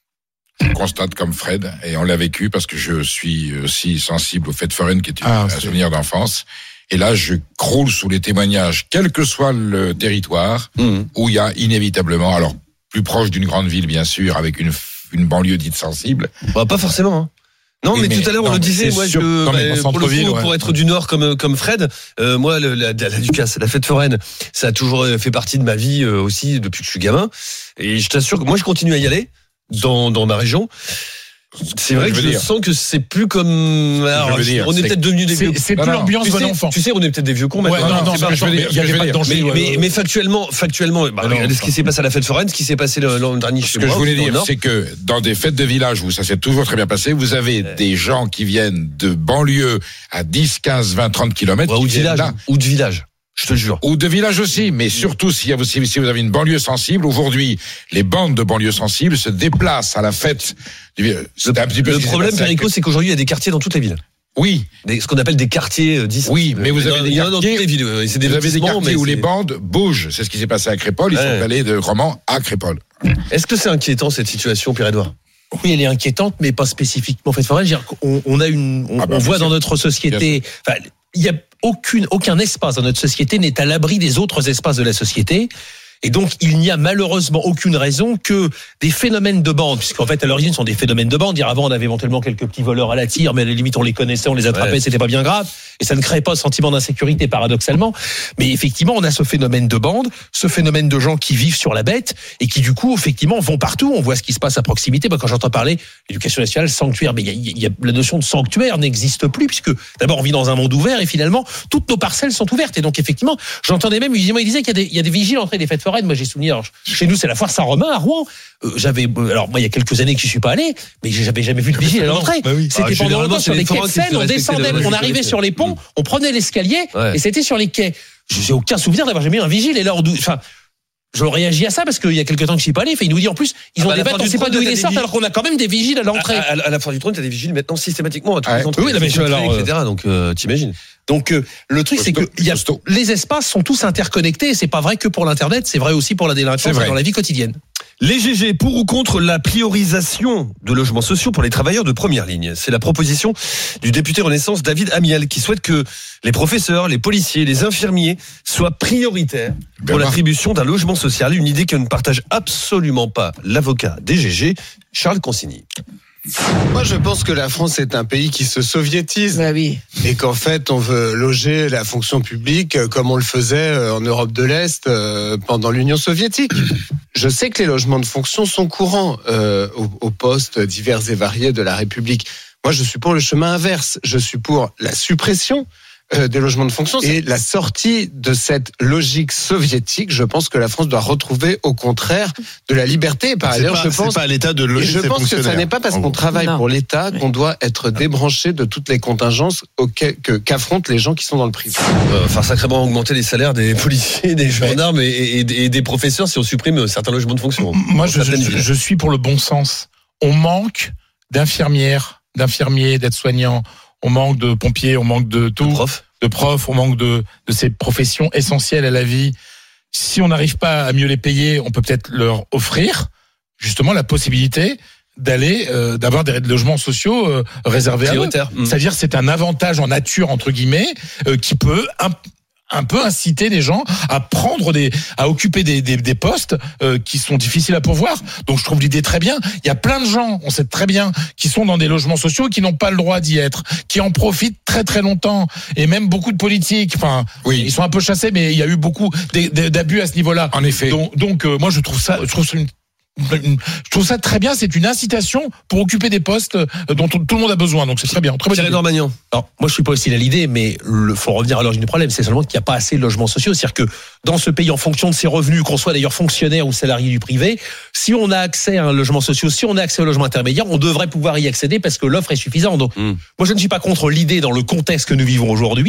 Je constate comme Fred, et on l'a vécu parce que je suis aussi sensible aux fêtes foraines, qui est une, Ah, un c'est- souvenir d'enfance. Et là, je croule sous les témoignages, quel que soit le territoire, Mmh. où il y a inévitablement, alors plus proche d'une grande ville bien sûr, avec une, une banlieue dite sensible. Bah, pas forcément. Hein. Non, Oui, mais, mais- tout à l'heure on non, le mais disait, c'est moi, sûr. je, Non, mais bah, en pour le centre-ville, coup, ouais. pour être du Nord comme comme Fred, euh, moi, le, la, la Ducasse, la fête foraine, ça a toujours fait partie de ma vie euh, aussi depuis que je suis gamin. Et je t'assure que moi, je continue à y aller dans dans ma région. C'est vrai Je que veux je dire. sens que c'est plus comme. Alors, veux dire, on est c'est- peut-être devenus des c'est- vieux. c'est Non, plus non, l'ambiance tu bon sais, enfant. tu sais, on est peut-être des vieux cons Ouais, maintenant. non, non, c'est pas- mais je veux dire, il y avait je veux pas de dire. danger. mais, ouais, mais, ouais. mais factuellement, factuellement, bah, Ah non, regardez ce qui enfin. s'est passé à la fête foraine, ce qui s'est passé le- l'an dernier Ce chez que moi. je voulais dans le dire, Nord. c'est que dans des fêtes de village où ça s'est toujours très bien passé, vous avez des gens qui viennent de banlieues à dix, quinze, vingt, trente kilomètres. Ouais, ou qui de viennent village, là. ou de village. Je te jure. Ou de village aussi, mais surtout si vous, si vous avez une banlieue sensible, aujourd'hui, les bandes de banlieues sensibles se déplacent à la fête du c'est un petit peu Le ce qui s'est problème, passé avec- Perico, c'est qu'aujourd'hui, il y a des quartiers dans toutes les villes. Oui, Des- ce qu'on appelle des quartiers euh, dix. oui, mais vous avez dans, des il y en a dans quartiers, toutes les villes. euh, C'est des vous avez des lotissements, quartiers mais où les c'est- bandes bougent. C'est ce qui s'est passé à Crépol. Ils Ouais. sont allés de Romans à Crépol. Est-ce que c'est inquiétant cette situation, Pierre-Edouard? Oui, elle est inquiétante, mais pas spécifiquement fête foraine. Je veux dire qu'on- On a une, on, Ah bah, on bien voit sûr. dans notre société, enfin, il y a aucune, aucun espace dans notre société n'est à l'abri des autres espaces de la société. Et donc, il n'y a malheureusement aucune raison que des phénomènes de bande, puisqu'en fait, à l'origine, ce sont des phénomènes de bande. Dire avant, on avait éventuellement quelques petits voleurs à la tire, mais à la limite, on les connaissait, on les attrapait, Ouais. c'était pas bien grave. Et ça ne crée pas de sentiment d'insécurité, paradoxalement. Mais effectivement, on a ce phénomène de bande, ce phénomène de gens qui vivent sur la bête et qui, du coup, effectivement, vont partout. On voit ce qui se passe à proximité. Moi, quand j'entends parler l'éducation nationale, sanctuaire, mais il y a, il y a- la notion de sanctuaire n'existe plus, puisque d'abord, on vit dans un monde ouvert et finalement, toutes nos parcelles sont ouvertes. Et donc, effectivement, j'entendais même, il disait, il disait qu'il y a des, il y a des vigiles entrées des fêtes foraines. Moi, j'ai souvenir, alors, chez nous, c'est la foire Saint-Romain à Rouen. Euh, j'avais, euh, alors, moi, il y a quelques années que je suis pas allé, mais j'avais jamais vu de vigile à l'entrée. Bah oui. C'était Ah, pendant généralement, longtemps c'est sur les les quais de forains qui Seine, se on respectaient descendait, la on arrivait sécurité. sur les ponts, on prenait l'escalier, Ouais. et c'était sur les quais. J'ai aucun souvenir d'avoir jamais eu un vigile. Et là, on dou- enfin, je réagis à ça parce qu'il y a quelques temps que je suis pas allé. Enfin, il nous dit en plus, ils Ah ont bah, des à la bêtes, fin on du sait pas trône, d'où t'as ils les des sortent, vigiles. alors qu'on a quand même des vigiles à À, l'entrée. à- à la fin du trône, tu as des vigiles maintenant systématiquement à tous Ouais. les entrées, Oui, non, mais je- alors, euh, et cetera. Donc, euh, t'imagines. Donc euh, le truc c'est que Costaud, il y a, costaud. les espaces sont tous interconnectés. Et c'est pas vrai que pour l'internet, c'est vrai aussi pour la C'est délinquance vrai. et dans la vie quotidienne. Les G G, pour ou contre la priorisation de logements sociaux pour les travailleurs de première ligne? C'est la proposition du député Renaissance David Amiel qui souhaite que les professeurs, les policiers, les infirmiers soient prioritaires pour Bien l'attribution d'un logement social. Une idée que ne partage absolument pas l'avocat des G G, Charles Consigny. Moi, je pense que la France est un pays qui se soviétise. Bah oui. Et qu'en fait, on veut loger la fonction publique euh, comme on le faisait euh, en Europe de l'Est euh, pendant l'Union soviétique. Je sais que les logements de fonction sont courants euh, aux, aux postes divers et variés de la République. Moi, je suis pour le chemin inverse. Je suis pour la suppression euh, des logements de fonction et la sortie de cette logique soviétique. Je pense que la France doit retrouver, au contraire, de la liberté. Par C'est ailleurs, pas- je c'est pense pas à l'État de et loger je ses pense que ça fonctionnaires, n'est pas parce en qu'on gros. travaille Non. pour l'État qu'on doit être débranché de toutes les contingences auxquelles que- qu'affrontent les gens qui sont dans le privé. Euh, Enfin, sacrément augmenter les salaires des policiers, des gendarmes et, et- et des professeurs si on supprime certains logements de fonction. Moi, Dans je, certaines je- villes. je suis pour le bon sens. On manque d'infirmières, d'infirmiers, d'aides-soignants. On manque de pompiers, on manque de tout. De profs. de profs, on manque de, de ces professions essentielles à la vie. Si on n'arrive pas à mieux les payer, on peut peut-être leur offrir justement la possibilité d'aller euh, d'avoir des logements sociaux euh, réservés à eux. Prioritaires. Mmh. C'est-à-dire c'est un avantage en nature entre guillemets euh, qui peut un, un peu inciter les gens à prendre des à occuper des des, des postes euh, qui sont difficiles à pourvoir. Donc je trouve l'idée très bien. Il y a plein de gens, on sait très bien, qui sont dans des logements sociaux et qui n'ont pas le droit d'y être, qui en profitent très très longtemps et même beaucoup de politiques. Enfin, Oui. ils sont un peu chassés, mais il y a eu beaucoup d- d- d'abus à ce niveau-là. En effet. Donc, donc euh, moi je trouve ça, je trouve ça une une- je trouve ça très bien, c'est une incitation pour occuper des postes euh, dont tout, tout le monde a besoin, donc c'est très bien. Très bonne idée. Pierre-Edouard Magnan. Alors, moi, je suis pas hostile à l'idée, mais il faut revenir à l'origine du problème. C'est seulement qu'il n'y a pas assez de logements sociaux. C'est-à-dire que dans ce pays, en fonction de ses revenus, qu'on soit d'ailleurs fonctionnaire ou salarié du privé, si on a accès à un logement social, si on a accès au logement intermédiaire, on devrait pouvoir y accéder parce que l'offre est suffisante. Donc, Mm. moi, je ne suis pas contre l'idée dans le contexte que nous vivons aujourd'hui.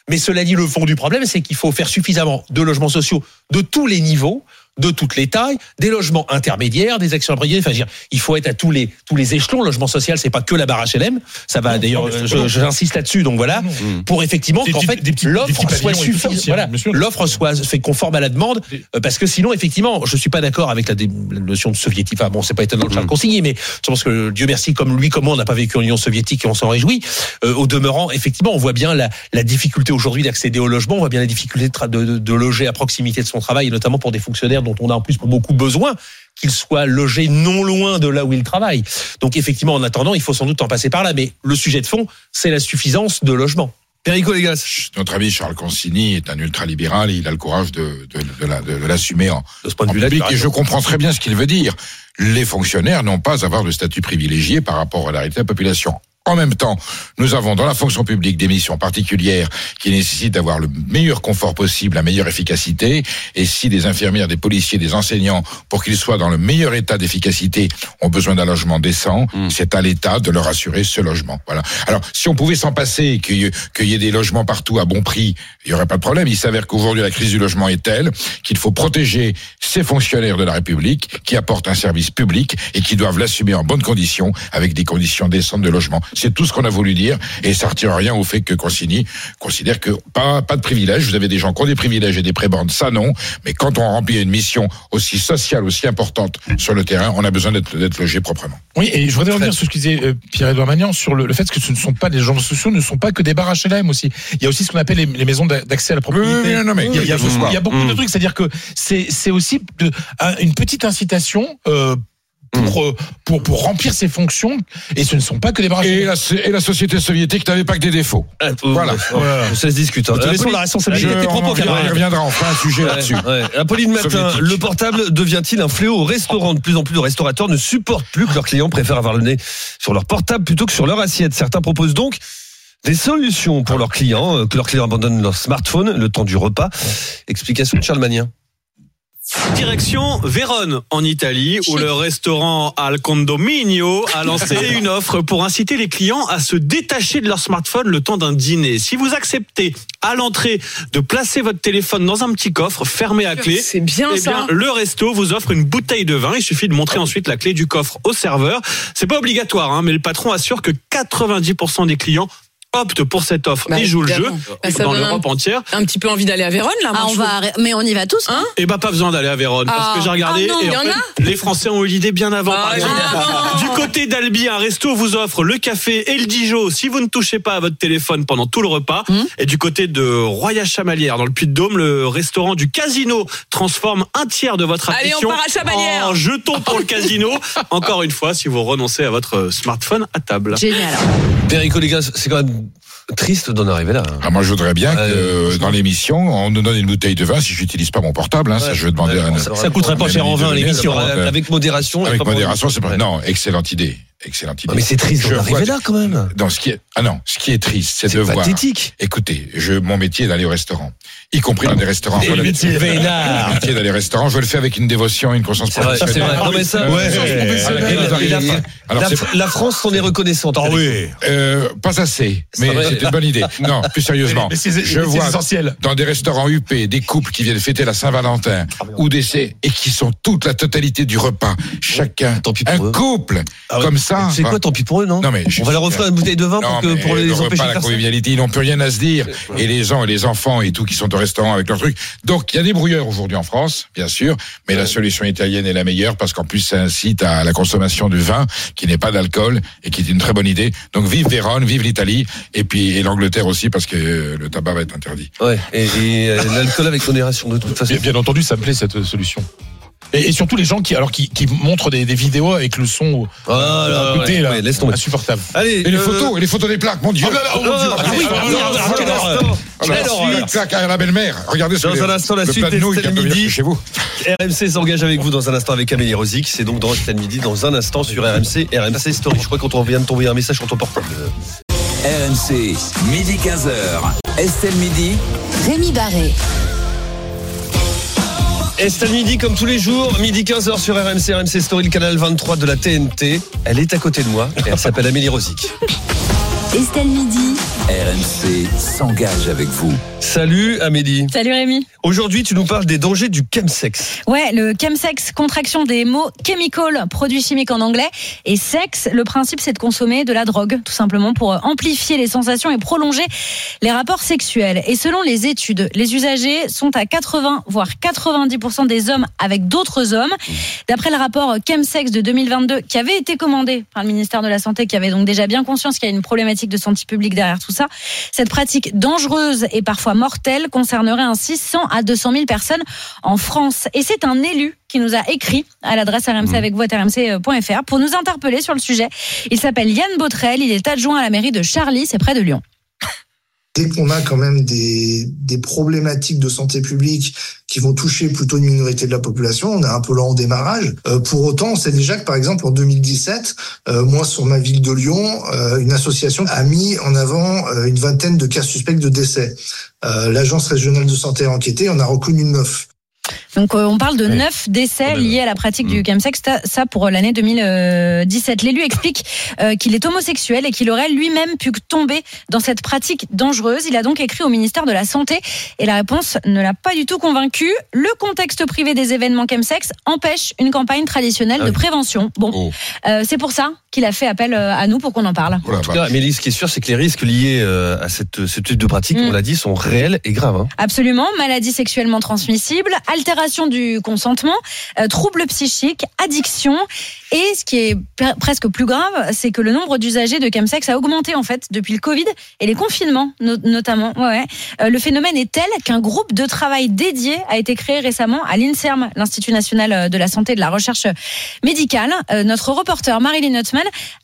Mais cela dit, le fond du problème, c'est qu'il faut faire suffisamment de logements sociaux de tous les niveaux, de toutes les tailles, des logements intermédiaires, des actions intermédiaires. Enfin, je veux dire, il faut être à tous les tous les échelons. Le logement social, c'est pas que la barre H L M. Ça va. Non, d'ailleurs, non, je, j'insiste là-dessus. Donc voilà, non. pour effectivement qu'en fait l'offre soit suffisante. Voilà, l'offre soit fait conforme à la demande, parce que sinon, effectivement, je suis pas d'accord avec la, dé, la notion de soviétique. Enfin bon, c'est pas étonnant de Charles Consigny, mais je pense que Dieu merci, comme lui, comme moi, on n'a pas vécu en Union soviétique et on s'en réjouit. Euh, au demeurant, effectivement, on voit bien la, la difficulté aujourd'hui d'accéder au logement. On voit bien la difficulté de, de, de, de loger à proximité de son travail, et notamment pour des fonctionnaires dont on a en plus pour beaucoup besoin qu'ils soient logés non loin de là où ils travaillent. Donc effectivement, en attendant, il faut sans doute en passer par là. Mais le sujet de fond, c'est la suffisance de logements. Perico Légas. Notre ami Charles Consigny est un ultralibéral et il a le courage de, de, de, la, de, de l'assumer en, de ce point de vue public. Et je comprends très bien ce qu'il veut dire. Les fonctionnaires n'ont pas à avoir de statut privilégié par rapport à la réalité de la population. En même temps, nous avons dans la fonction publique des missions particulières qui nécessitent d'avoir le meilleur confort possible, la meilleure efficacité. Et si des infirmières, des policiers, des enseignants, pour qu'ils soient dans le meilleur état d'efficacité, ont besoin d'un logement décent, mmh. c'est à l'État de leur assurer ce logement. Voilà. Alors, si on pouvait s'en passer, qu'il y, qu'il y ait des logements partout à bon prix, il n'y aurait pas de problème. Il s'avère qu'aujourd'hui, la crise du logement est telle qu'il faut protéger ces fonctionnaires de la République qui apportent un service public et qui doivent l'assumer en bonnes conditions, avec des conditions décentes de logement. C'est tout ce qu'on a voulu dire, et ça ne retire rien au fait que Consigny considère que pas, pas de privilèges. Vous avez des gens qui ont des privilèges et des prébendes, ça non, mais quand on remplit une mission aussi sociale, aussi importante sur le terrain, on a besoin d'être, d'être logé proprement. Oui, et je voudrais revenir sur ce que disait euh, Pierre-Édouard Magnan, sur le, le fait que ce ne sont pas les logements sociaux, ne sont pas que des barres H L M aussi. Il y a aussi ce qu'on appelle les, les maisons d'accès à la propriété. Oui, oui, non, mais il y a, il y a, il y a beaucoup mmh. de trucs, c'est-à-dire que c'est, c'est aussi de, une petite incitation euh, Pour, pour, pour remplir ses fonctions, et ce ne sont pas que des barrages. Et la, et la société soviétique n'avait pas que des défauts. Ah, voilà. voilà. Ça se discute. Hein. La, la responsabilité de tes propos. On reviendra, on fera un sujet ouais, là-dessus. Ouais. Apolline Matin, soviétique. Le portable devient-il un fléau au restaurant? De plus en plus de restaurateurs ne supportent plus que leurs clients préfèrent avoir le nez sur leur portable plutôt que sur leur assiette. Certains proposent donc des solutions pour leurs clients, que leurs clients abandonnent leur smartphone le temps du repas. Explication de Charles Magnin. Direction Vérone, en Italie, où le restaurant Al Condominio a lancé une offre pour inciter les clients à se détacher de leur smartphone le temps d'un dîner. Si vous acceptez à l'entrée de placer votre téléphone dans un petit coffre fermé à clé, c'est bien, eh bien ça. Le resto vous offre une bouteille de vin. Il suffit de montrer ensuite la clé du coffre au serveur. C'est pas obligatoire, hein, mais le patron assure que quatre-vingt-dix pour cent des clients optent pour cette offre bah, et jouent le jeu bah, dans l'Europe entière. Un petit peu envie d'aller à Vérone là. Ah, on va, mais on y va tous. Hein et bah pas besoin d'aller à Vérone ah. parce que j'ai regardé. Ah non, et y en en fait, a les Français ont eu l'idée bien avant. Ah, par exemple. Ah, du côté d'Albi, un resto vous offre le café et le Dijon si vous ne touchez pas à votre téléphone pendant tout le repas. Hum. Et du côté de Roya-Chamalières, dans le Puy-de-Dôme, le restaurant du Casino transforme un tiers de votre Allez, affection on part à Chamalières. en jetons pour le casino. Encore une fois, si vous renoncez à votre smartphone à table. Génial. Perico Légas, c'est quand même triste d'en arriver là. Ah, moi, je voudrais bien que euh, dans l'émission, on nous donne une bouteille de vin si je n'utilise pas mon portable. Hein, ouais, ça, je vais demander. Ouais, à ça, ça coûterait pas cher en vin l'émission, euh, avec modération. Avec modération, c'est pas. Ouais. Non, excellente idée. Excellente idée. Mais c'est triste d'en arriver là quand même. Dans ce qui est, ah non, ce qui est triste, c'est, c'est de voir. C'est pathétique. Écoutez, je, mon métier est d'aller au restaurant, y compris dans des restaurants. C'est le métier vénard. Mon métier d'aller au restaurant, je le fais avec une dévotion, une conscience professionnelle. C'est vrai. Non mais ça. Ouais. Alors la France s'en est reconnaissante. Ah oui. Euh, pas assez, mais c'est une bonne idée. Non, plus sérieusement. Mais c'est, je mais vois essentiel. Dans des restaurants huppés, des couples qui viennent fêter la Saint-Valentin ou des et qui sont toute la totalité du repas, chacun un couple comme ça. C'est quoi, tant pis pour eux, non, non mais On va leur offrir une bouteille de vin non, pour, que, pour les empêcher de faire la convivialité, ils n'ont plus rien à se dire. Et les gens et les enfants et tout qui sont au restaurant avec leur truc. Donc, il y a des brouilleurs aujourd'hui en France, bien sûr, mais la solution italienne est la meilleure parce qu'en plus, ça incite à la consommation du vin qui n'est pas d'alcool et qui est une très bonne idée. Donc, vive Vérone, vive l'Italie et puis et l'Angleterre aussi parce que le tabac va être interdit. Ouais, et, et euh, l'alcool avec modération de toute façon. Bien, bien entendu, ça me plaît cette solution. Et, et surtout les gens qui alors qui, qui montrent des, des vidéos avec le son ah, là, à côté ouais, là, ouais, laisse tomber. Insupportable. Allez, et les euh... photos, et les photos des plaques, mon Dieu. Oh là là, oh mon Dieu. Ah oui, quel instant. La plaque à la belle-mère. Regardez dans un instant la suite d'Estelle Midi chez vous. R M C s'engage avec vous dans un instant avec Amélie Rosic. C'est donc dans Estelle Midi dans un instant sur R M C, R M C Story. Je crois qu'on vient de t'envoyer un message sur ton portable. R M C, midi quinze heures. Estelle Midi. Rémi Barré. Estelle Midi comme tous les jours, midi quinze heures sur R M C, R M C Story, le canal vingt-trois de la T N T. Elle est à côté de moi et elle s'appelle Amélie Rosic. Estelle Midi. R M C s'engage avec vous. Salut Amélie. Salut Rémi. Aujourd'hui, tu nous parles des dangers du chemsex. Ouais, le chemsex, contraction des mots chemical, produit chimique en anglais, et sexe. Le principe, c'est de consommer de la drogue, tout simplement, pour amplifier les sensations et prolonger les rapports sexuels. Et selon les études, les usagers sont à quatre-vingts voire quatre-vingt-dix pour cent des hommes avec d'autres hommes. D'après le rapport chemsex de deux mille vingt-deux, qui avait été commandé par le ministère de la Santé, qui avait donc déjà bien conscience qu'il y a une problématique de santé publique derrière tout ça, cette pratique dangereuse et parfois mortelle concernerait ainsi cent à deux cent mille personnes en France. Et c'est un élu qui nous a écrit à l'adresse R M C avec vous à r m c point f r pour nous interpeller sur le sujet. Il s'appelle Yann Botrel, il est adjoint à la mairie de Charly, c'est près de Lyon. Dès qu'on a quand même des, des problématiques de santé publique qui vont toucher plutôt une minorité de la population, on est un peu lent au démarrage. Euh, pour autant, on sait déjà que par exemple en deux mille dix-sept, euh, moi sur ma ville de Lyon, euh, une association a mis en avant euh, une vingtaine de cas suspects de décès. Euh, L'agence régionale de santé a enquêté, on a reconnu neuf. Donc euh, on parle de neuf décès liés à la pratique du chemsex, ça pour l'année deux mille dix-sept. L'élu explique euh, qu'il est homosexuel et qu'il aurait lui-même pu tomber dans cette pratique dangereuse. Il a donc écrit au ministère de la Santé et la réponse ne l'a pas du tout convaincu. Le contexte privé des événements chemsex empêche une campagne traditionnelle ah oui. de prévention. Bon, oh. euh, c'est pour ça qu'il a fait appel à nous pour qu'on en parle. En tout cas, Amélie, ce qui est sûr, c'est que les risques liés à cette, ce type de pratique, mm. on l'a dit, sont réels et graves. Hein. Absolument. Maladies sexuellement transmissibles, altération du consentement, euh, troubles psychiques, addiction. Et ce qui est p- presque plus grave, c'est que le nombre d'usagers de chemsex a augmenté en fait depuis le Covid et les confinements no- notamment. Ouais, ouais. Euh, le phénomène est tel qu'un groupe de travail dédié a été créé récemment à l'INSERM, l'Institut national de la santé et de la recherche médicale. Euh, notre reporter Marilyn Huttman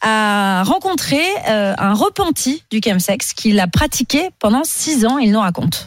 a rencontré euh, un repenti du chemsex qu'il a pratiqué pendant six ans. Il nous raconte.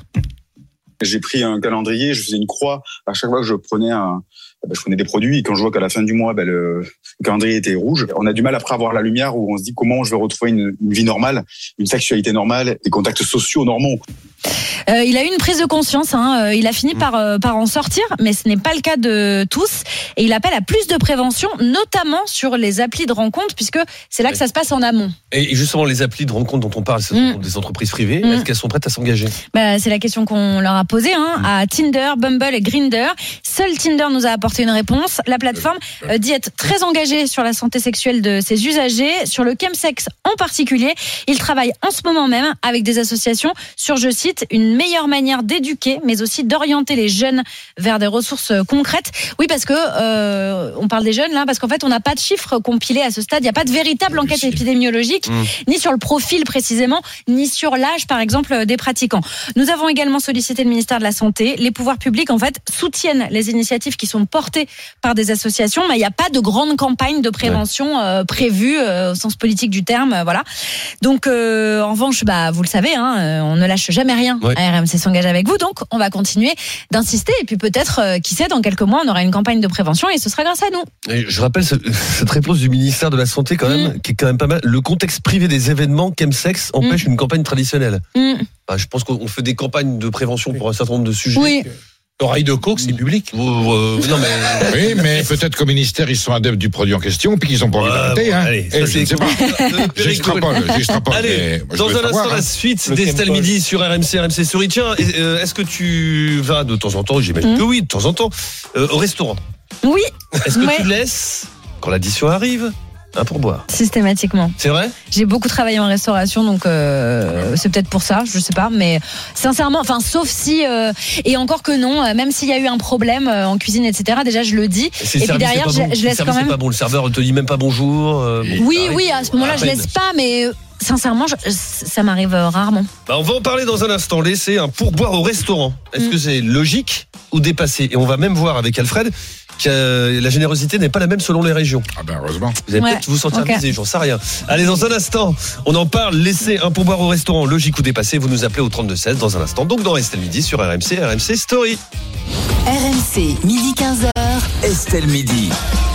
J'ai pris un calendrier, je faisais une croix à chaque fois que je prenais un, ben, je prenais des produits et quand je vois qu'à la fin du mois, ben, le, le calendrier était rouge, on a du mal après à voir la lumière où on se dit comment je vais retrouver une, une vie normale, une sexualité normale, des contacts sociaux normaux. Euh, il a eu une prise de conscience, hein. Il a fini par, euh, par en sortir, mais ce n'est pas le cas de tous. Et il appelle à plus de prévention, notamment sur les applis de rencontre, puisque c'est là que ça se passe en amont. Et justement, les applis de rencontre dont on parle, ce sont mmh. des entreprises privées. Mmh. Est-ce qu'elles sont prêtes à s'engager ? Bah, c'est la question qu'on leur a posée hein, mmh. à Tinder, Bumble et Grindr. Seul Tinder nous a apporté une réponse. La plateforme euh, dit être très engagée sur la santé sexuelle de ses usagers, sur le chemsex en particulier. Il travaille en ce moment même avec des associations sur, je cite, une meilleure manière d'éduquer, mais aussi d'orienter les jeunes vers des ressources concrètes. Oui, parce que euh, on parle des jeunes là, parce qu'en fait, on n'a pas de chiffres compilés à ce stade. Il n'y a pas de véritable enquête épidémiologique, mmh. ni sur le profil précisément, ni sur l'âge, par exemple, des pratiquants. Nous avons également sollicité le ministère de la Santé. Les pouvoirs publics, en fait, soutiennent les initiatives qui sont portées par des associations, mais il n'y a pas de grande campagne de prévention ouais. euh, prévue euh, au sens politique du terme, euh, voilà. Donc, euh, en revanche, bah, vous le savez, hein, on ne lâche jamais rien. Ouais. R M C s'engage avec vous, donc on va continuer d'insister et puis peut-être, euh, qui sait, dans quelques mois, on aura une campagne de prévention et ce sera grâce à nous. Et je rappelle ce, cette réponse du ministère de la Santé quand même, mmh. qui est quand même pas mal. Le contexte privé des événements chemsex empêche mmh. une campagne traditionnelle. Mmh. Bah, je pense qu'on fait des campagnes de prévention pour un certain nombre de sujets. Oui. L'oreille de coke, c'est public. Euh, euh, non mais oui, mais peut-être qu'au ministère ils sont adeptes du produit en question, puis qu'ils n'ont pas envie d'arrêter. Hein. Allez, ça, je ne sais pas. J'extrapole, j'extrapole. Allez, mais, dans un savoir, instant, hein. la suite d'Estelle Midi sur R M C, R M C Story. Tiens, euh, est-ce que tu vas de temps en temps, j'imagine mmh. que oui, de temps en temps, euh, au restaurant ? Oui. Est-ce que ouais. tu laisses, quand l'addition arrive, un pourboire ? Systématiquement. C'est vrai ? J'ai beaucoup travaillé en restauration, donc euh, c'est peut-être pour ça, je sais pas, mais sincèrement, enfin, sauf si euh, et encore que non, même s'il y a eu un problème euh, en cuisine, et cetera. Déjà, je le dis. Et, et puis derrière, je, bon. je laisse le quand même. C'est pas bon. Le serveur te dit même pas bonjour. Euh, bon, oui, oui, à ce moment-là, je laisse pas, mais. Sincèrement, je, ça m'arrive rarement. Bah on va en parler dans un instant. Laisser un pourboire au restaurant. Est-ce mmh. que c'est logique ou dépassé ? Et on va même voir avec Alfred que la générosité n'est pas la même selon les régions. Ah ben heureusement. Vous allez ouais. peut-être vous sentir okay. visé, j'en sais rien. Allez, dans un instant, on en parle. Laisser un pourboire au restaurant, logique ou dépassé ? Vous nous appelez au trente-deux seize dans un instant. Donc dans Estelle Midi sur R M C, R M C Story. R M C, midi quinze heures. Estelle Midi.